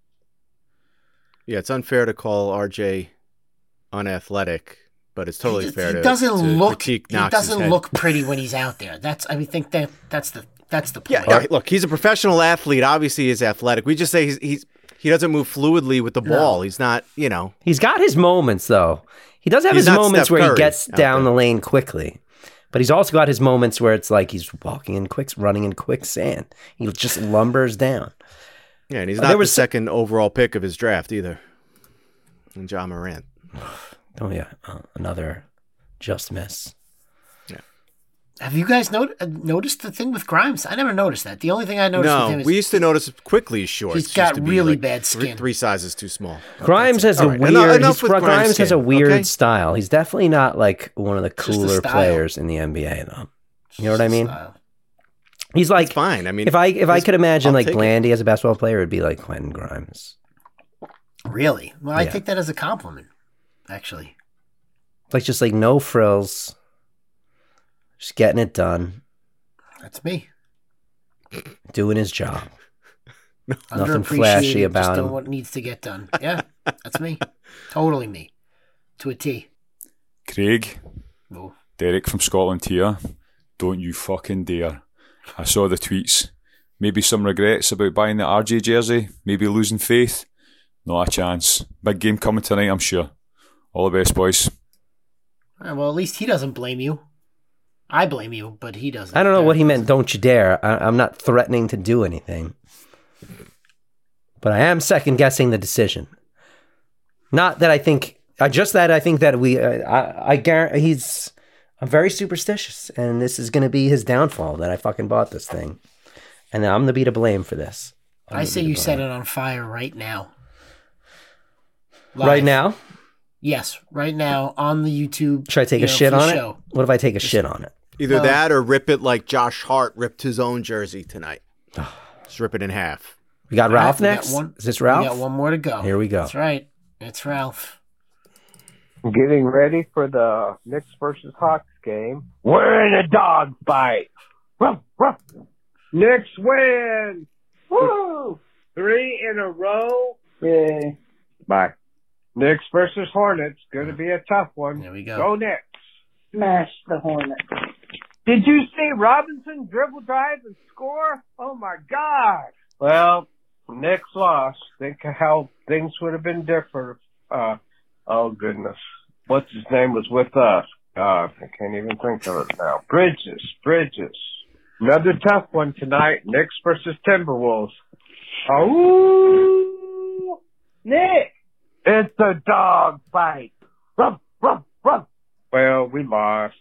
Yeah, it's unfair to call R J unathletic, but it's totally he, fair he to, doesn't to look. critique He Knox's doesn't head. look pretty when he's out there. That's. I mean, think that that's the that's the point. Yeah, yeah, look, he's a professional athlete. Obviously, he's athletic. We just say he's, he's he doesn't move fluidly with the ball. He's not, you know. He's got his moments, though. He does have He's his not moments Steph where he Curry gets out down there. the lane quickly. But he's also got his moments where it's like he's walking in quick, running in quicksand. He just lumbers down. Yeah, and he's Uh, not there the was- second overall pick of his draft either. And John Morant. Oh, yeah. Uh, another just miss. Have you guys not- uh, noticed the thing with Grimes? I never noticed that. The only thing I noticed with No, him is we used to notice quickly his shorts. he's used got to be really like bad three- skin. Three sizes too small. Grimes has All a right, weird. enough- enough he's- with Grimes, Grimes has a skin, weird okay? style. He's definitely not like one of the just a cooler style. players in the N B A, though. You know what I mean? Style. He's like It's fine. I mean, if I if I he's- could imagine I'll like take it. Blandy as a basketball player, it'd be like Quentin Grimes. Really? Well, I Yeah. take that as a compliment, actually. Like just like no frills, just getting it done, That's me. doing his job. Nothing Underappreciated, flashy just about doing him. what needs to get done. Yeah, that's me. Totally me. To a T. Craig, No. Derek from Scotland here. Don't you fucking dare. I saw the tweets. Maybe some regrets about buying the R J jersey. Maybe losing faith. Not a chance. Big game coming tonight, I'm sure. All the best, boys. Uh, Well, at least he doesn't blame you. I blame you, but he doesn't. I don't know what he meant, don't you dare. I, I'm not threatening to do anything. But I am second guessing the decision. Not that I think, uh, just that I think that we, uh, I, I guarantee he's, I'm very superstitious, and this is going to be his downfall that I fucking bought this thing. And I'm going to be to blame for this. I'm I gonna say be to you set blame. it on fire right now. Right Live. now? Yes, right now on the YouTube. Should I take you a know, shit for the on show. it? What if I take a shit on it? Either Well- that or rip it like Josh Hart ripped his own jersey tonight. Just rip it in half. We got All right, Ralph we got next? one- Is this Ralph? We got one more to go. Here we go. That's right. It's Ralph. Getting ready for the Knicks versus Hawks game. We're in a dog fight. Ruff, ruff. Knicks win. Woo! Three in a row. Yay. Bye. Knicks versus Hornets. Going to be a tough one. There we go. Go Knicks. Smash the Hornets. Did you see Robinson dribble drive and score? Oh my God. Well, Knicks lost. Think of how things would have been different. Uh, oh goodness. What's his name was with us? God, I can't even think of it now. Bridges, Bridges. Another tough one tonight. Knicks versus Timberwolves. Oh, Nick. It's a dog fight. Ruff, ruff, ruff. Well, we lost.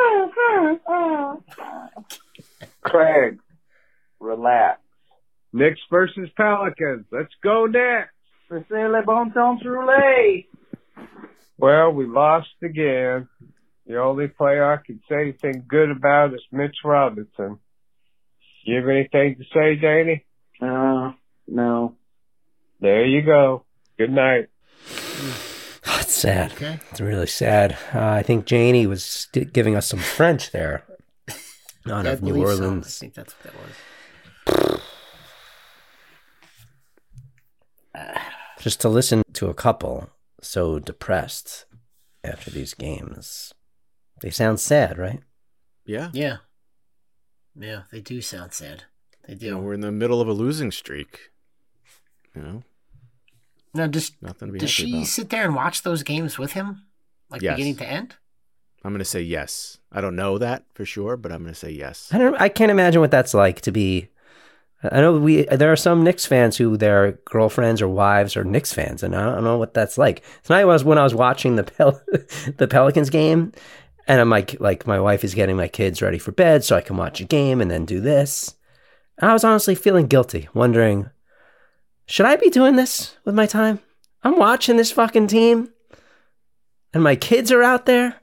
Craig, relax. Knicks versus Pelicans. Let's go Knicks. C'est le bon temps rouler. Well, we lost again. The only player I can say anything good about is Mitch Robinson. You have anything to say, Danny? Uh, no. There you go. Good night. Oh, it's sad. Okay. It's really sad. Uh, I think Janie was st- giving us some French there. Not I of New believe so. Orleans. I think that's what that was. Just to listen to a couple so depressed after these games. They sound sad, right? Yeah. Yeah. Yeah, they do sound sad. They do. You know, we're in the middle of a losing streak. You know? Now, does, Nothing to be does happy she about. sit there and watch those games with him? Like Yes. beginning to end? I'm going to say yes. I don't know that for sure, but I'm going to say yes. I don't. I can't imagine what that's like to be. I know we there are some Knicks fans who their girlfriends or wives are Knicks fans, and I don't know what that's like. Tonight was when I was watching the Pel- the Pelicans game, and I'm like, like my wife is getting my kids ready for bed so I can watch a game and then do this. And I was honestly feeling guilty, wondering, should I be doing this with my time? I'm watching this fucking team, and my kids are out there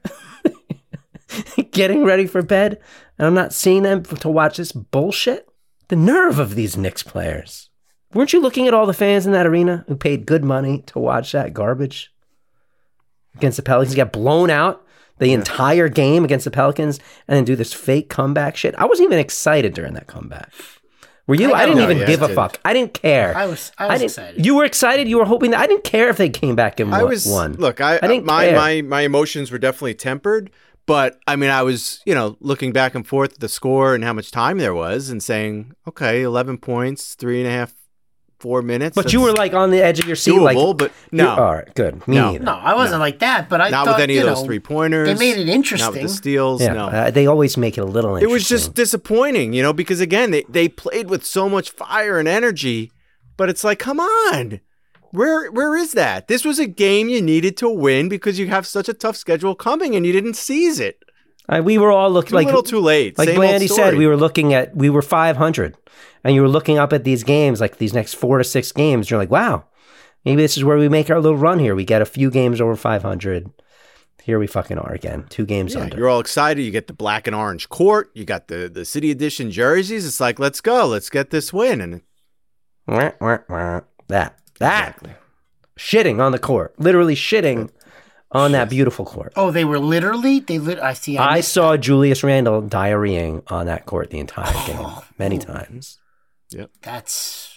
getting ready for bed, and I'm not seeing them to watch this bullshit. The nerve of these Knicks players. Weren't you looking at all the fans in that arena who paid good money to watch that garbage against the Pelicans? Get blown out the entire game against the Pelicans and then do this fake comeback shit. I wasn't even excited during that comeback. Were you? I, I didn't know, even yeah, give I a did. fuck. I didn't care. I was I was didn't, excited. You were excited? You were hoping that I didn't care if they came back and I won. was won. Look, I, I didn't my, care. my my emotions were definitely tempered, but I mean, I was, you know, looking back and forth at the score and how much time there was and saying, okay, eleven points, three and a half, four minutes. But you that's were like on the edge of your seat, doable, like, but you- no. all right, good. Me No. neither. No, I wasn't like that, but I Not thought, with any you of those know, three pointers. They made it interesting. Not with the steals. Yeah, no. uh, they always make it a little It interesting. was just disappointing, you know, because again, they, they played with so much fire and energy, but it's like, come on. Where where is that? This was a game you needed to win because you have such a tough schedule coming and you didn't seize it. Uh, we were all looking It's a like little too late. Like Same old Blandy said, story. we were looking at we were five hundred, and you were looking up at these games, like these next four to six games. You're like, wow, maybe this is where we make our little run here. We get a few games over five hundred. Here we fucking are again, two games Yeah, under. you're all excited. You get the black and orange court. You got the, the city edition jerseys. It's like, let's go. Let's get this win. And Wah, wah, wah. That that shitting on the court, literally shitting on that beautiful court. Oh, they were literally they lit. I see. I, I missed saw Julius Randle diarrheaing on that court the entire game, many times. Yep. That's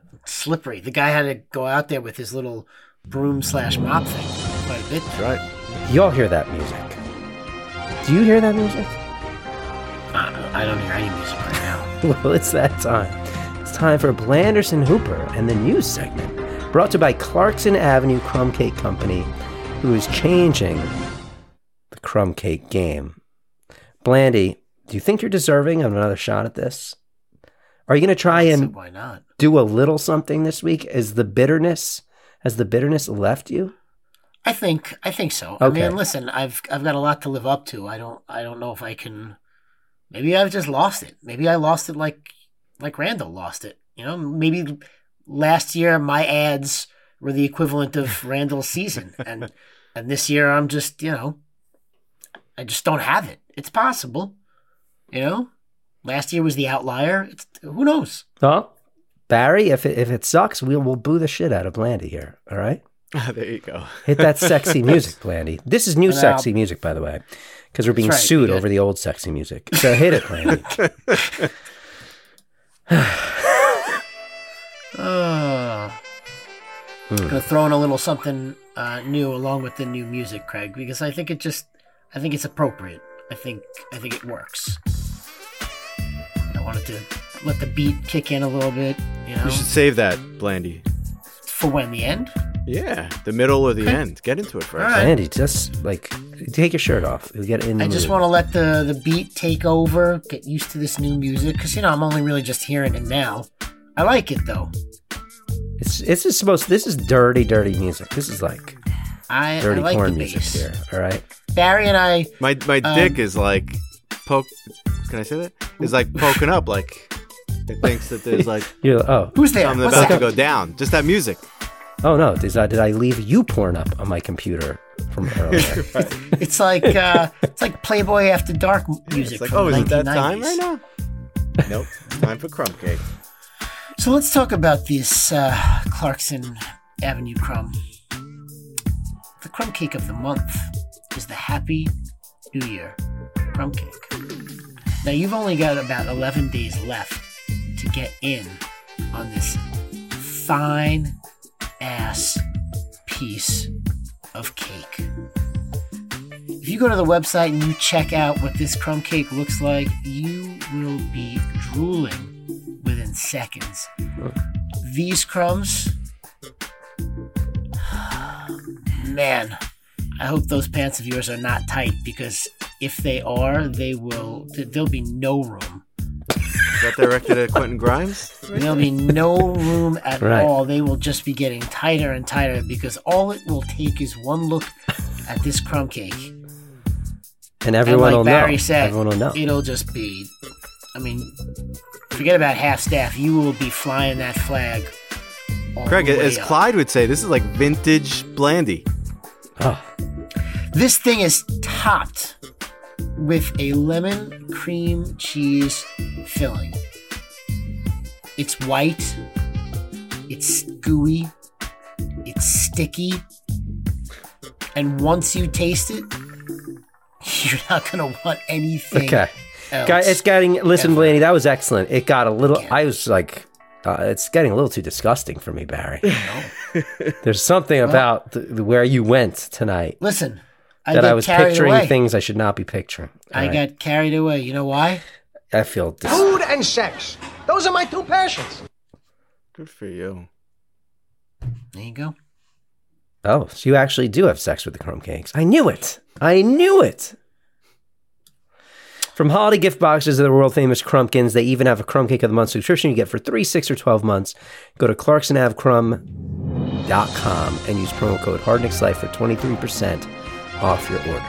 slippery. The guy had to go out there with his little broom slash mop thing quite a bit. That's right. You all hear that music. Do you hear that music? I don't, I don't hear any music right now. Well, it's that time. It's time for Blanderson Hooper and the news segment, brought to you by Clarkson Avenue Crumb Cake Company, who is changing the crumb cake game. Blandy, do you think you're deserving of another shot at this? Are you going to try and Why not? do a little something this week? Is the bitterness, has the bitterness left you? I think I think so. Okay. I mean, listen, I've I've got a lot to live up to. I don't I don't know if I can. Maybe I've just lost it. Maybe I lost it like like Randall lost it. You know, maybe last year my ads were the equivalent of Randall's season, and and this year I'm just you know, I just don't have it. It's possible, you know. Last year was the outlier. It's, who knows? Well, Barry, if it, if it sucks, we'll we'll boo the shit out of Blandy here. All right. There you go. Hit that sexy music, Blandy. This is new And sexy I'll- music, by the way, because we're being That's right, sued we got- over the old sexy music. So hit it, Blandy. Uh, Hmm. Gonna throw in a little something uh, new along with the new music, Craig, because I think it just, I think it's appropriate. I think, I think it works. I wanted to let the beat kick in a little bit, you know, You should save that, Blandy. for when the end. Yeah, the middle or the end. Get into it first. All right. Blandy, just like take your shirt off. You'll get in the I just mood. want to let the the beat take over, get used to this new music, because you know I'm only really just hearing it now. I like it though. It's this is supposed. This is dirty, dirty music. This is like I, I dirty like porn the music bass. here. All right. Barry and I. My my Um, dick is like poke. Can I say that? Is like poking up. Like it thinks that there's like You're, oh, Who's there? something What's about that? to go down. Just that music. oh no! Did I did I leave you porn up on my computer from earlier? It's like uh, it's like Playboy After Dark music. It's like, from oh, the is it that time nineteen nineties. right now? Nope. Time for crumb cake. So let's talk about this uh, Clarkson Avenue crumb. The crumb cake of the month is the Happy New Year crumb cake. Now you've only got about eleven days left to get in on this fine ass piece of cake. If you go to the website and you check out what this crumb cake looks like, you will be drooling within seconds. These crumbs, man, I hope those pants of yours are not tight, because if they are, they will, there'll be no room. Is that directed at Quentin Grimes? There'll be no room at Right. all. They will just be getting tighter and tighter, because all it will take is one look at this crumb cake. And everyone and like will Barry know. said, Everyone will know. it'll just be, I mean, forget about half staff. You will be flying that flag all Craig, the way as up. Clyde would say, this is like vintage Blandy. Oh, This thing is topped with a lemon cream cheese filling. It's white, it's gooey, it's sticky, and once you taste it, you're not gonna want anything okay. else. Guy, it's getting. Listen, ever. Blandy, that was excellent. It got a little. I was like, uh, it's getting a little too disgusting for me, Barry. There's something about the, the, where you went tonight Listen, I that get I was carried picturing away. things I should not be picturing. All I right? got carried away. You know why? I feel. Dis- Food and sex. Those are my two passions. Good for you. There you go. oh, so you actually do have sex with the crumb cakes? I knew it. I knew it. From holiday gift boxes to the world famous Crumpkins, they even have a crumb cake of the month subscription you get for three, six, or twelve months. Go to clarkson av crumb dot com and use promo code HardnicksLife for twenty-three percent off your order.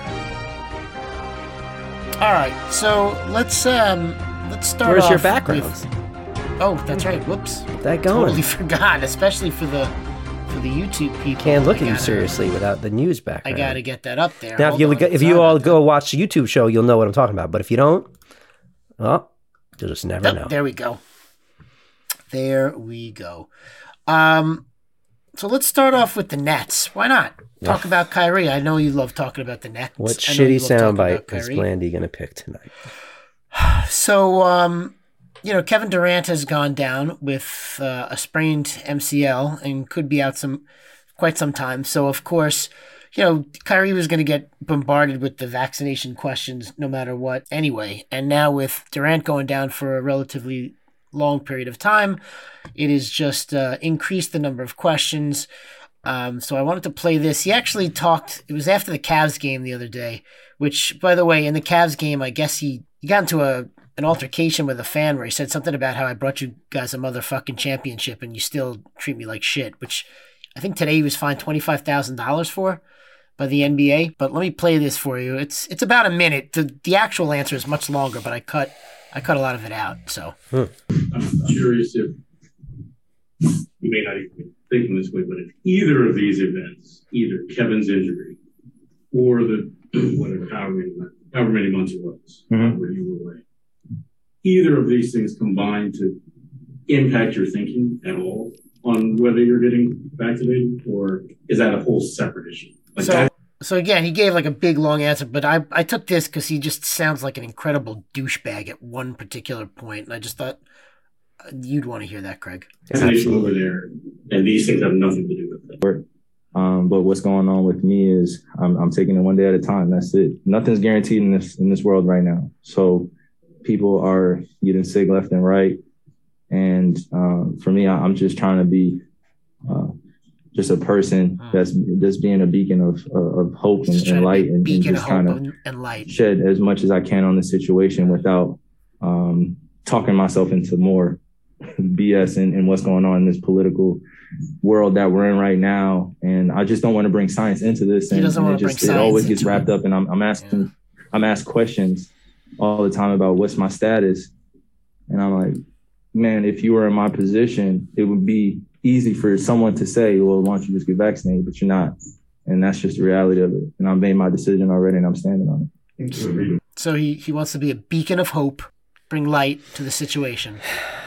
All right, so let's um let's start. Where's your off background? with- Oh, that's right. Whoops. Get that going. Totally forgot, especially for the for the YouTube people. Can't look I at you gotta- seriously without the news I background. got to get that up there. Now, if Hold you on, if sorry you all about go watch the YouTube show, you'll know what I'm talking about. But if you don't, well, you'll just never that. know. There we go. There we go. Um, so let's start off with the Nets. Why not talk Yeah. about Kyrie? I know you love talking about the Nets. What I know you shitty love talking soundbite about is Kyrie. Blandy going to pick tonight? So, um, you know, Kevin Durant has gone down with uh, a sprained M C L and could be out some quite some time. So, of course, you know, Kyrie was going to get bombarded with the vaccination questions no matter what anyway. And now with Durant going down for a relatively long period of time, it has just uh, increased the number of questions. Um, so I wanted to play this. He actually talked, it was after the Cavs game the other day, which, by the way, in the Cavs game, I guess he, he got into a an altercation with a fan where he said something about how I brought you guys a motherfucking championship and you still treat me like shit, which I think today he was fined twenty-five thousand dollars for by the N B A. But let me play this for you. It's it's about a minute. The the actual answer is much longer, but I cut I cut a lot of it out. So I'm curious if you may not even be thinking this way, but if either of these events, either Kevin's injury or the whatever however many, however many months it was, Mhm. where you were away, either of these things combine to impact your thinking at all on whether you're getting vaccinated, or is that a whole separate issue? Like so that, so again, he gave like a big long answer, but I I took this because he just sounds like an incredible douchebag at one particular point, and I just thought uh, you'd want to hear that, Craig. vaccination over there, and these things have nothing to do with it. Um, but what's going on with me is I'm, I'm taking it one day at a time. That's it. Nothing's guaranteed in this in this world right now. So people are getting sick left and right. And um, for me, I, I'm just trying to be uh, just a person that's just being a beacon of of, of hope and, and light, and, and Beacon of just trying hope to and light. shed as much as I can on the situation without um, talking myself into more B S and, and what's going on in this political world that we're in right now. And I just don't want to bring science into this. He And, doesn't and wanna it just bring it always science gets into wrapped up. And I'm, I'm asking, I'm asked questions all the time about what's my status. And I'm like, man, if you were in my position, it would be easy for someone to say, well, why don't you just get vaccinated? But you're not. And that's just the reality of it. And I've made my decision already and I'm standing on it. So he, he wants to be a beacon of hope, bring light to the situation.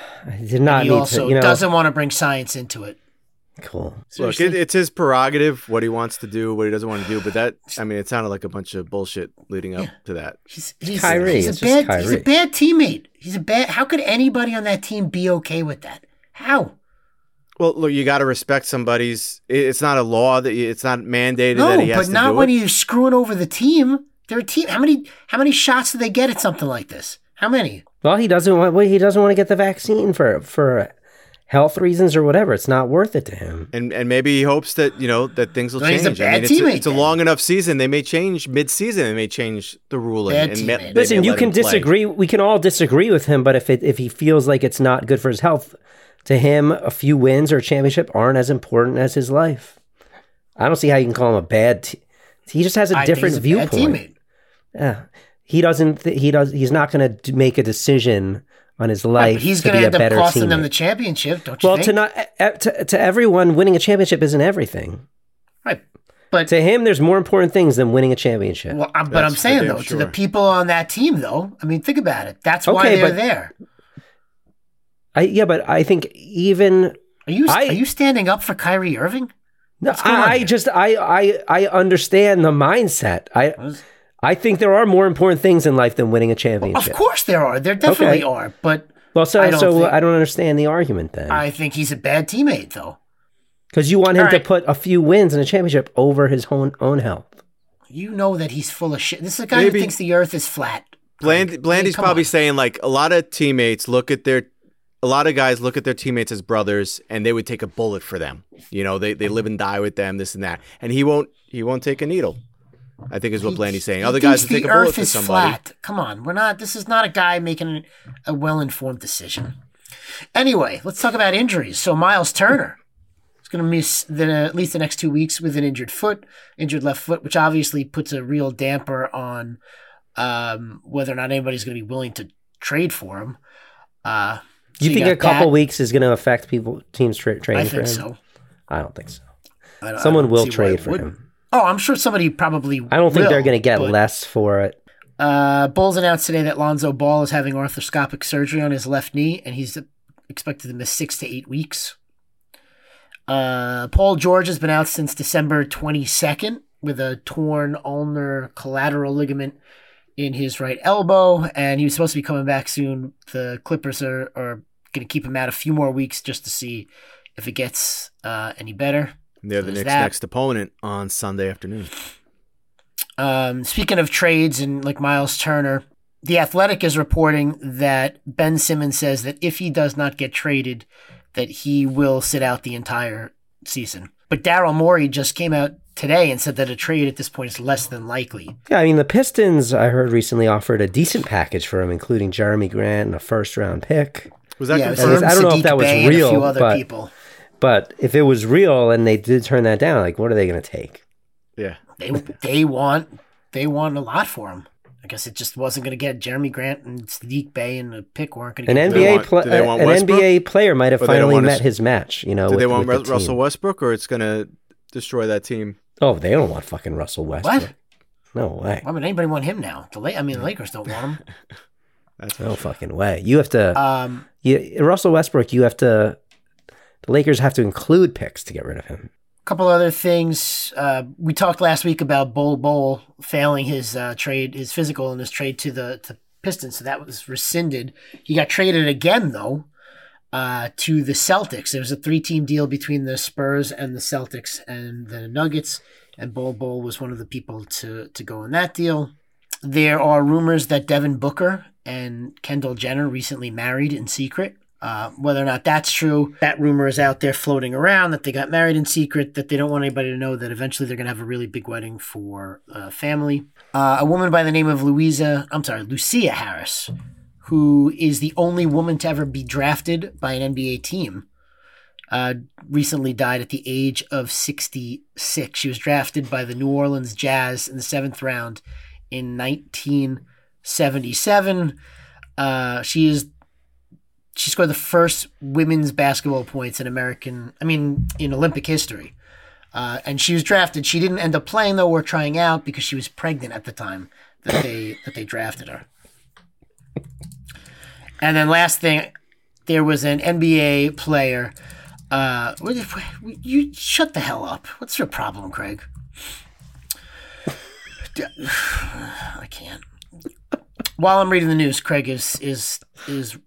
I did not And he need also to, you know. doesn't want to bring science into it. Cool. Look, it, it's his prerogative what he wants to do, what he doesn't want to do. But that, I mean, it sounded like a bunch of bullshit leading up to that. He's, he's, Kyrie. He's It's a just bad. He's a Kyrie. bad teammate. He's a bad. How could anybody on that team be okay with that? How? Well, look, you got to respect somebody's. it- It's not a law that you, it's not mandated No, that he has but to not do when it. you're screwing over the team. They're a team. How many? How many shots do they get at something like this? How many? Well, he doesn't want. Well, he doesn't want to get the vaccine for for health reasons or whatever. It's not worth it to him. And and maybe he hopes that you know that things will Well, he's change. a I bad mean, it's, a, teammate it's a then. long enough season. They may change mid-season. They may change the rule. Bad and, and teammate. they Listen, may you let can him play. disagree. We can all disagree with him, but if it if he feels like it's not good for his health, to him, a few wins or a championship aren't as important as his life. I don't see how you can call him a bad. Te- he just has a I think different he's a bad viewpoint. teammate. Yeah, he doesn't. Th- he does. He's not going to make a decision on his Right, life but he's to going be to a end up better costing teammate. them the championship, don't you well, think? to not uh, to, to everyone, winning a championship isn't everything. Right, but to him, there's more important things than winning a championship. Well, I'm, but I'm That's saying for damn though, to the sure. people on that team, though, I mean, think about it. That's why Okay, they're but- there. I yeah, but I think even Are you I- are you standing up for Kyrie Irving? No, What's going on I, I here? just I, I I understand the mindset. I I think there are more important things in life than winning a Of championship. course there are. There definitely Okay. are. But Well, so I don't so think- I don't understand the argument then, I think he's a bad teammate, though. because you want him All to right. put a few wins in a championship over his own own health. You know that he's full of shit. This is a guy Maybe- who thinks the Earth is flat. Bland, Blandy's come probably on. saying like a lot of teammates look at their, a lot of guys look at their teammates as brothers, and they would take a bullet for them. You know, they they live and die with them, this and that, and he won't he won't take a needle. I think is what Blandy's saying. He Other guys would thinks take the a bullet Earth for is somebody. flat. Come on, we're not. This is not a guy making a well-informed decision. Anyway, let's talk about injuries. So Miles Turner is going to miss the, at least the next two weeks with an injured foot, injured left foot, which obviously puts a real damper on um, whether or not anybody's going to be willing to trade for him. Uh, Do you so think got a couple that. weeks is going to affect people teams tra- trading I for him? think so. I don't think so. I don't- I Someone don't will see why trade it for wouldn't. him. Oh, I'm sure somebody probably. I don't think will, they're going to get but- less for it. Uh, Bulls announced today that Lonzo Ball is having arthroscopic surgery on his left knee, and he's expected to miss six to eight weeks. Uh, Paul George has been out since December twenty-second with a torn ulnar collateral ligament in his right elbow, and he was supposed to be coming back soon. The Clippers are, are going to keep him out a few more weeks just to see if it gets uh, any better. They're the There's Knicks' that. next opponent on Sunday afternoon. Um, speaking of trades and like Miles Turner, The Athletic is reporting that Ben Simmons says that if he does not get traded, that he will sit out the entire season. But Daryl Morey just came out today and said that a trade at this point is less than likely. Yeah, I mean, the Pistons, I heard recently, offered a decent package for him, including Jeremy Grant and a first-round pick. Was that Yeah, confirmed? I don't know Sadiq if that was Bey and a real, few other but, people. but if it was real and they did turn that down, like, what are they going to take? Yeah. They they want they want a lot for him. I guess it just wasn't going to get Jeremy Grant and Sadiq Bey and a pick weren't going to An get N B A want- pla- do they want an Westbrook? N B A player might have Or they don't finally want to met s- his match. You know, Do with, they want with Ru- the Russell team. Westbrook, or it's going to destroy that team? Oh, they don't want fucking Russell Westbrook. What? No way. Why would anybody want him now? The La- I mean, the Lakers don't want him. That's No fucking way. You have to. Um, you, Russell Westbrook. You have to. The Lakers have to include picks to get rid of him. couple other things. Uh, we talked last week about Bol Bol failing his uh, trade, his physical and his trade to the to Pistons, so that was rescinded. He got traded again, though, uh, to the Celtics. There was a three-team deal between the Spurs and the Celtics and the Nuggets, and Bol Bol was one of the people to, to go in that deal. There are rumors that Devin Booker and Kendall Jenner recently married in secret. Uh, whether or not that's true, that rumor is out there floating around that they got married in secret, that they don't want anybody to know that eventually they're going to have a really big wedding for uh, family. Uh, a woman by the name of Louisa, I'm sorry, Lucia Harris, who is the only woman to ever be drafted by an N B A team, uh, recently died at the age of sixty-six. She was drafted by the New Orleans Jazz in the seventh round in nineteen seventy-seven. Uh, she is She scored the first women's basketball points in American, I mean, in Olympic history. Uh, and she was drafted. She didn't end up playing, though, or trying out because she was pregnant at the time that they that they drafted her. And then last thing, there was an N B A player. Uh, what if- you shut the hell up. What's your problem, Craig? I can't. While I'm reading the news, Craig is is is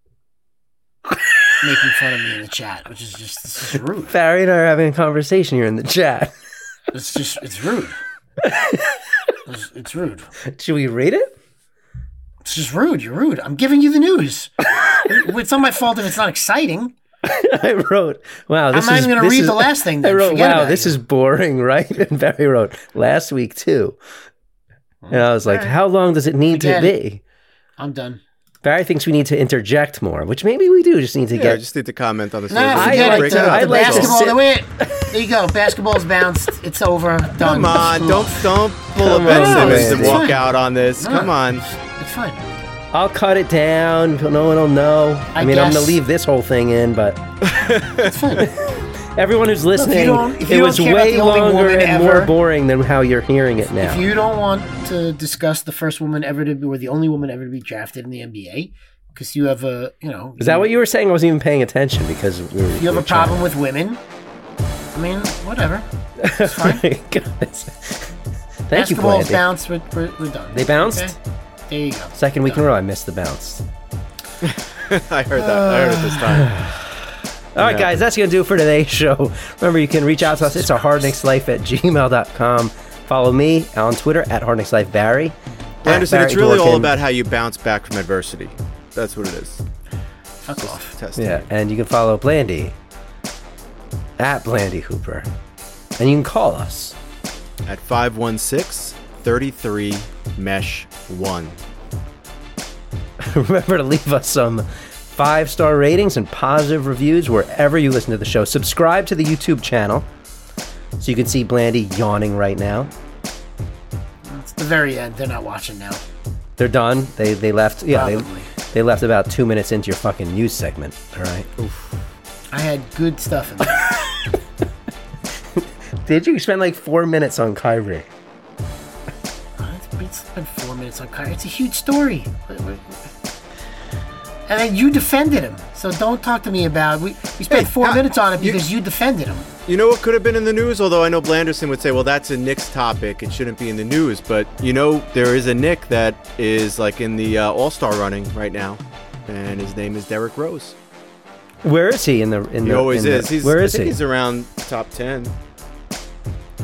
making fun of me in the chat, which is just this is rude. Barry and I are having a conversation here in the chat. It's just it's rude. It's, it's rude. Should we read it? It's just rude. You're rude. I'm giving you the news. It's not my fault if it's not exciting. I wrote, wow, this I'm not is... even gonna this read is- the last thing then. I wrote, Forget wow, about this you." is boring, right? And Barry wrote, last week too. And I was like, Alright. how long does it need Forget to it. be? I'm done. Barry thinks we need to interject more, which maybe we do just need to Yeah, get... I just need to comment on the No, story. forget I it. like The, to- I the like to basketball. sit- the way it- there you go. Basketball's bounced. It's over. Done. Come on, Cool. don't don't pull Come up Ben on, Simmons and Randy. walk Fine. out on this. No. Come on. It's fine. I'll cut it down. No one will know. I, I mean, I'm going guess. to leave this whole thing in, but It's fine. everyone who's listening, don't- if you it don't was care about way the only longer woman and more ever- boring than how you're hearing it now. If you don't want to discuss the first woman ever to be, or the only woman ever to be drafted in the N B A, because you have a, you know, Is that what you were saying? I wasn't even paying attention because we were, you have we a were problem with women? I mean, whatever. It's fine. Thank you, Basketball's Blandy. bounced. We're, we're, we're done. They bounced? Okay? There you go. Second week in a row, I missed the bounce. I heard that. I heard it this time. All right, Yeah. guys, that's going to do it for today's show. Remember, you can reach out to us. It's a hardnickslife at gmail dot com. Follow me on Twitter at hardnickslife.barry. Anderson, Barry it's really all Dworkin. about how you bounce back from adversity. That's what it is. Fuck off. Testing. Yeah, and you can follow Blandy at Blandy Hooper. And you can call us. At five one six, three three, mesh one. Remember to leave us some five-star ratings and positive reviews wherever you listen to the show. Subscribe to the YouTube channel so you can see Blandy yawning right now. It's the very end. They're not watching now. They're done. They they left. Yeah, they, Probably. they left about two minutes into your fucking news segment. All right. I had good stuff in there. Did you spend like four minutes on Kyrie? It's, it's been four minutes on Kyrie. It's a huge story. Wait, wait, wait. And then you defended him. So don't talk to me about we we spent Hey, four how- minutes on it you- because you, defended him. You know what could have been in the news? Although I know Blanderson would say, well, that's a Knicks topic. It shouldn't be in the news. But, you know, there is a Knick that is like in the uh, All-Star running right now. And his name is Derrick Rose. Where is he in the in He the? always in the- is. He's, where I is think he? he's around top ten.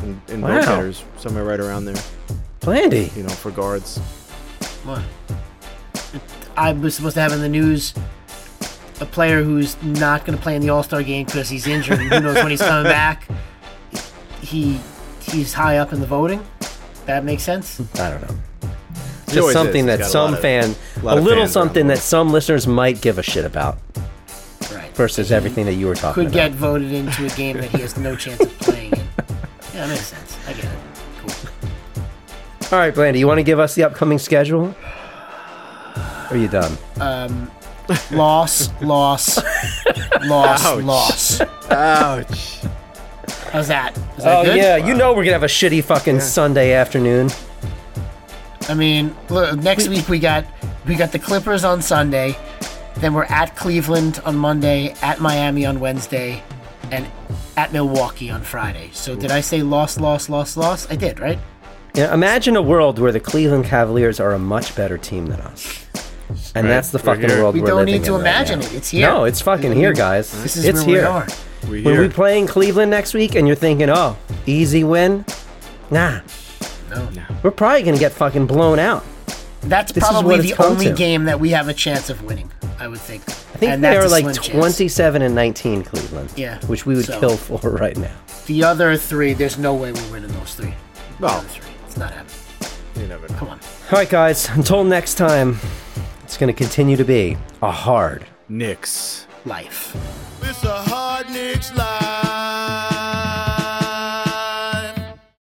in, in Wow. vote getters, somewhere right around there. Blandy. You know, for guards. What? I was supposed to have in the news a player who's not going to play in the All-Star game because he's injured and who knows when he's coming back. He he's high up in the voting. That makes sense? I don't know. He Just always something is. He's that got a some lot of- fan, a lot a of little fans around something the that some listeners might give a shit about. Right. Versus everything that you were talking Could about. get voted into a game that he has no chance of playing in. Yeah, that makes sense. I get it. Cool. All right, Blandy, you want to give us the upcoming schedule? Or are you done? Um, loss, loss, loss, Ouch. loss. Ouch. How's that? Is that Oh, good? yeah. You know we're going to have a shitty fucking Sunday afternoon. I mean, look, next week we got we got the Clippers on Sunday, then we're at Cleveland on Monday, at Miami on Wednesday, and at Milwaukee on Friday. So did I say loss, loss, loss, loss? I did, right? Yeah, imagine a world where the Cleveland Cavaliers are a much better team than us. And Right, that's the we're fucking here. world We we're don't living need to in right imagine now. it. It's here. No, it's fucking here, guys. This is it's where we here. are. We When here. we play in Cleveland next week and you're thinking, oh, easy win? Nah. No. We're probably going to get fucking blown out. That's This is probably what the it's come only to. game that we have a chance of winning, I would think. I think and they that's are a like slim chance. twenty-seven and nineteen Cleveland. Yeah, Which we would so- kill for right now. The other three, there's no way we're winning those three. The Well. other three. It's not happening. You never know. Come on. All right, guys. Until next time, it's going to continue to be a hard Knicks. Life. It's a hard Knicks life.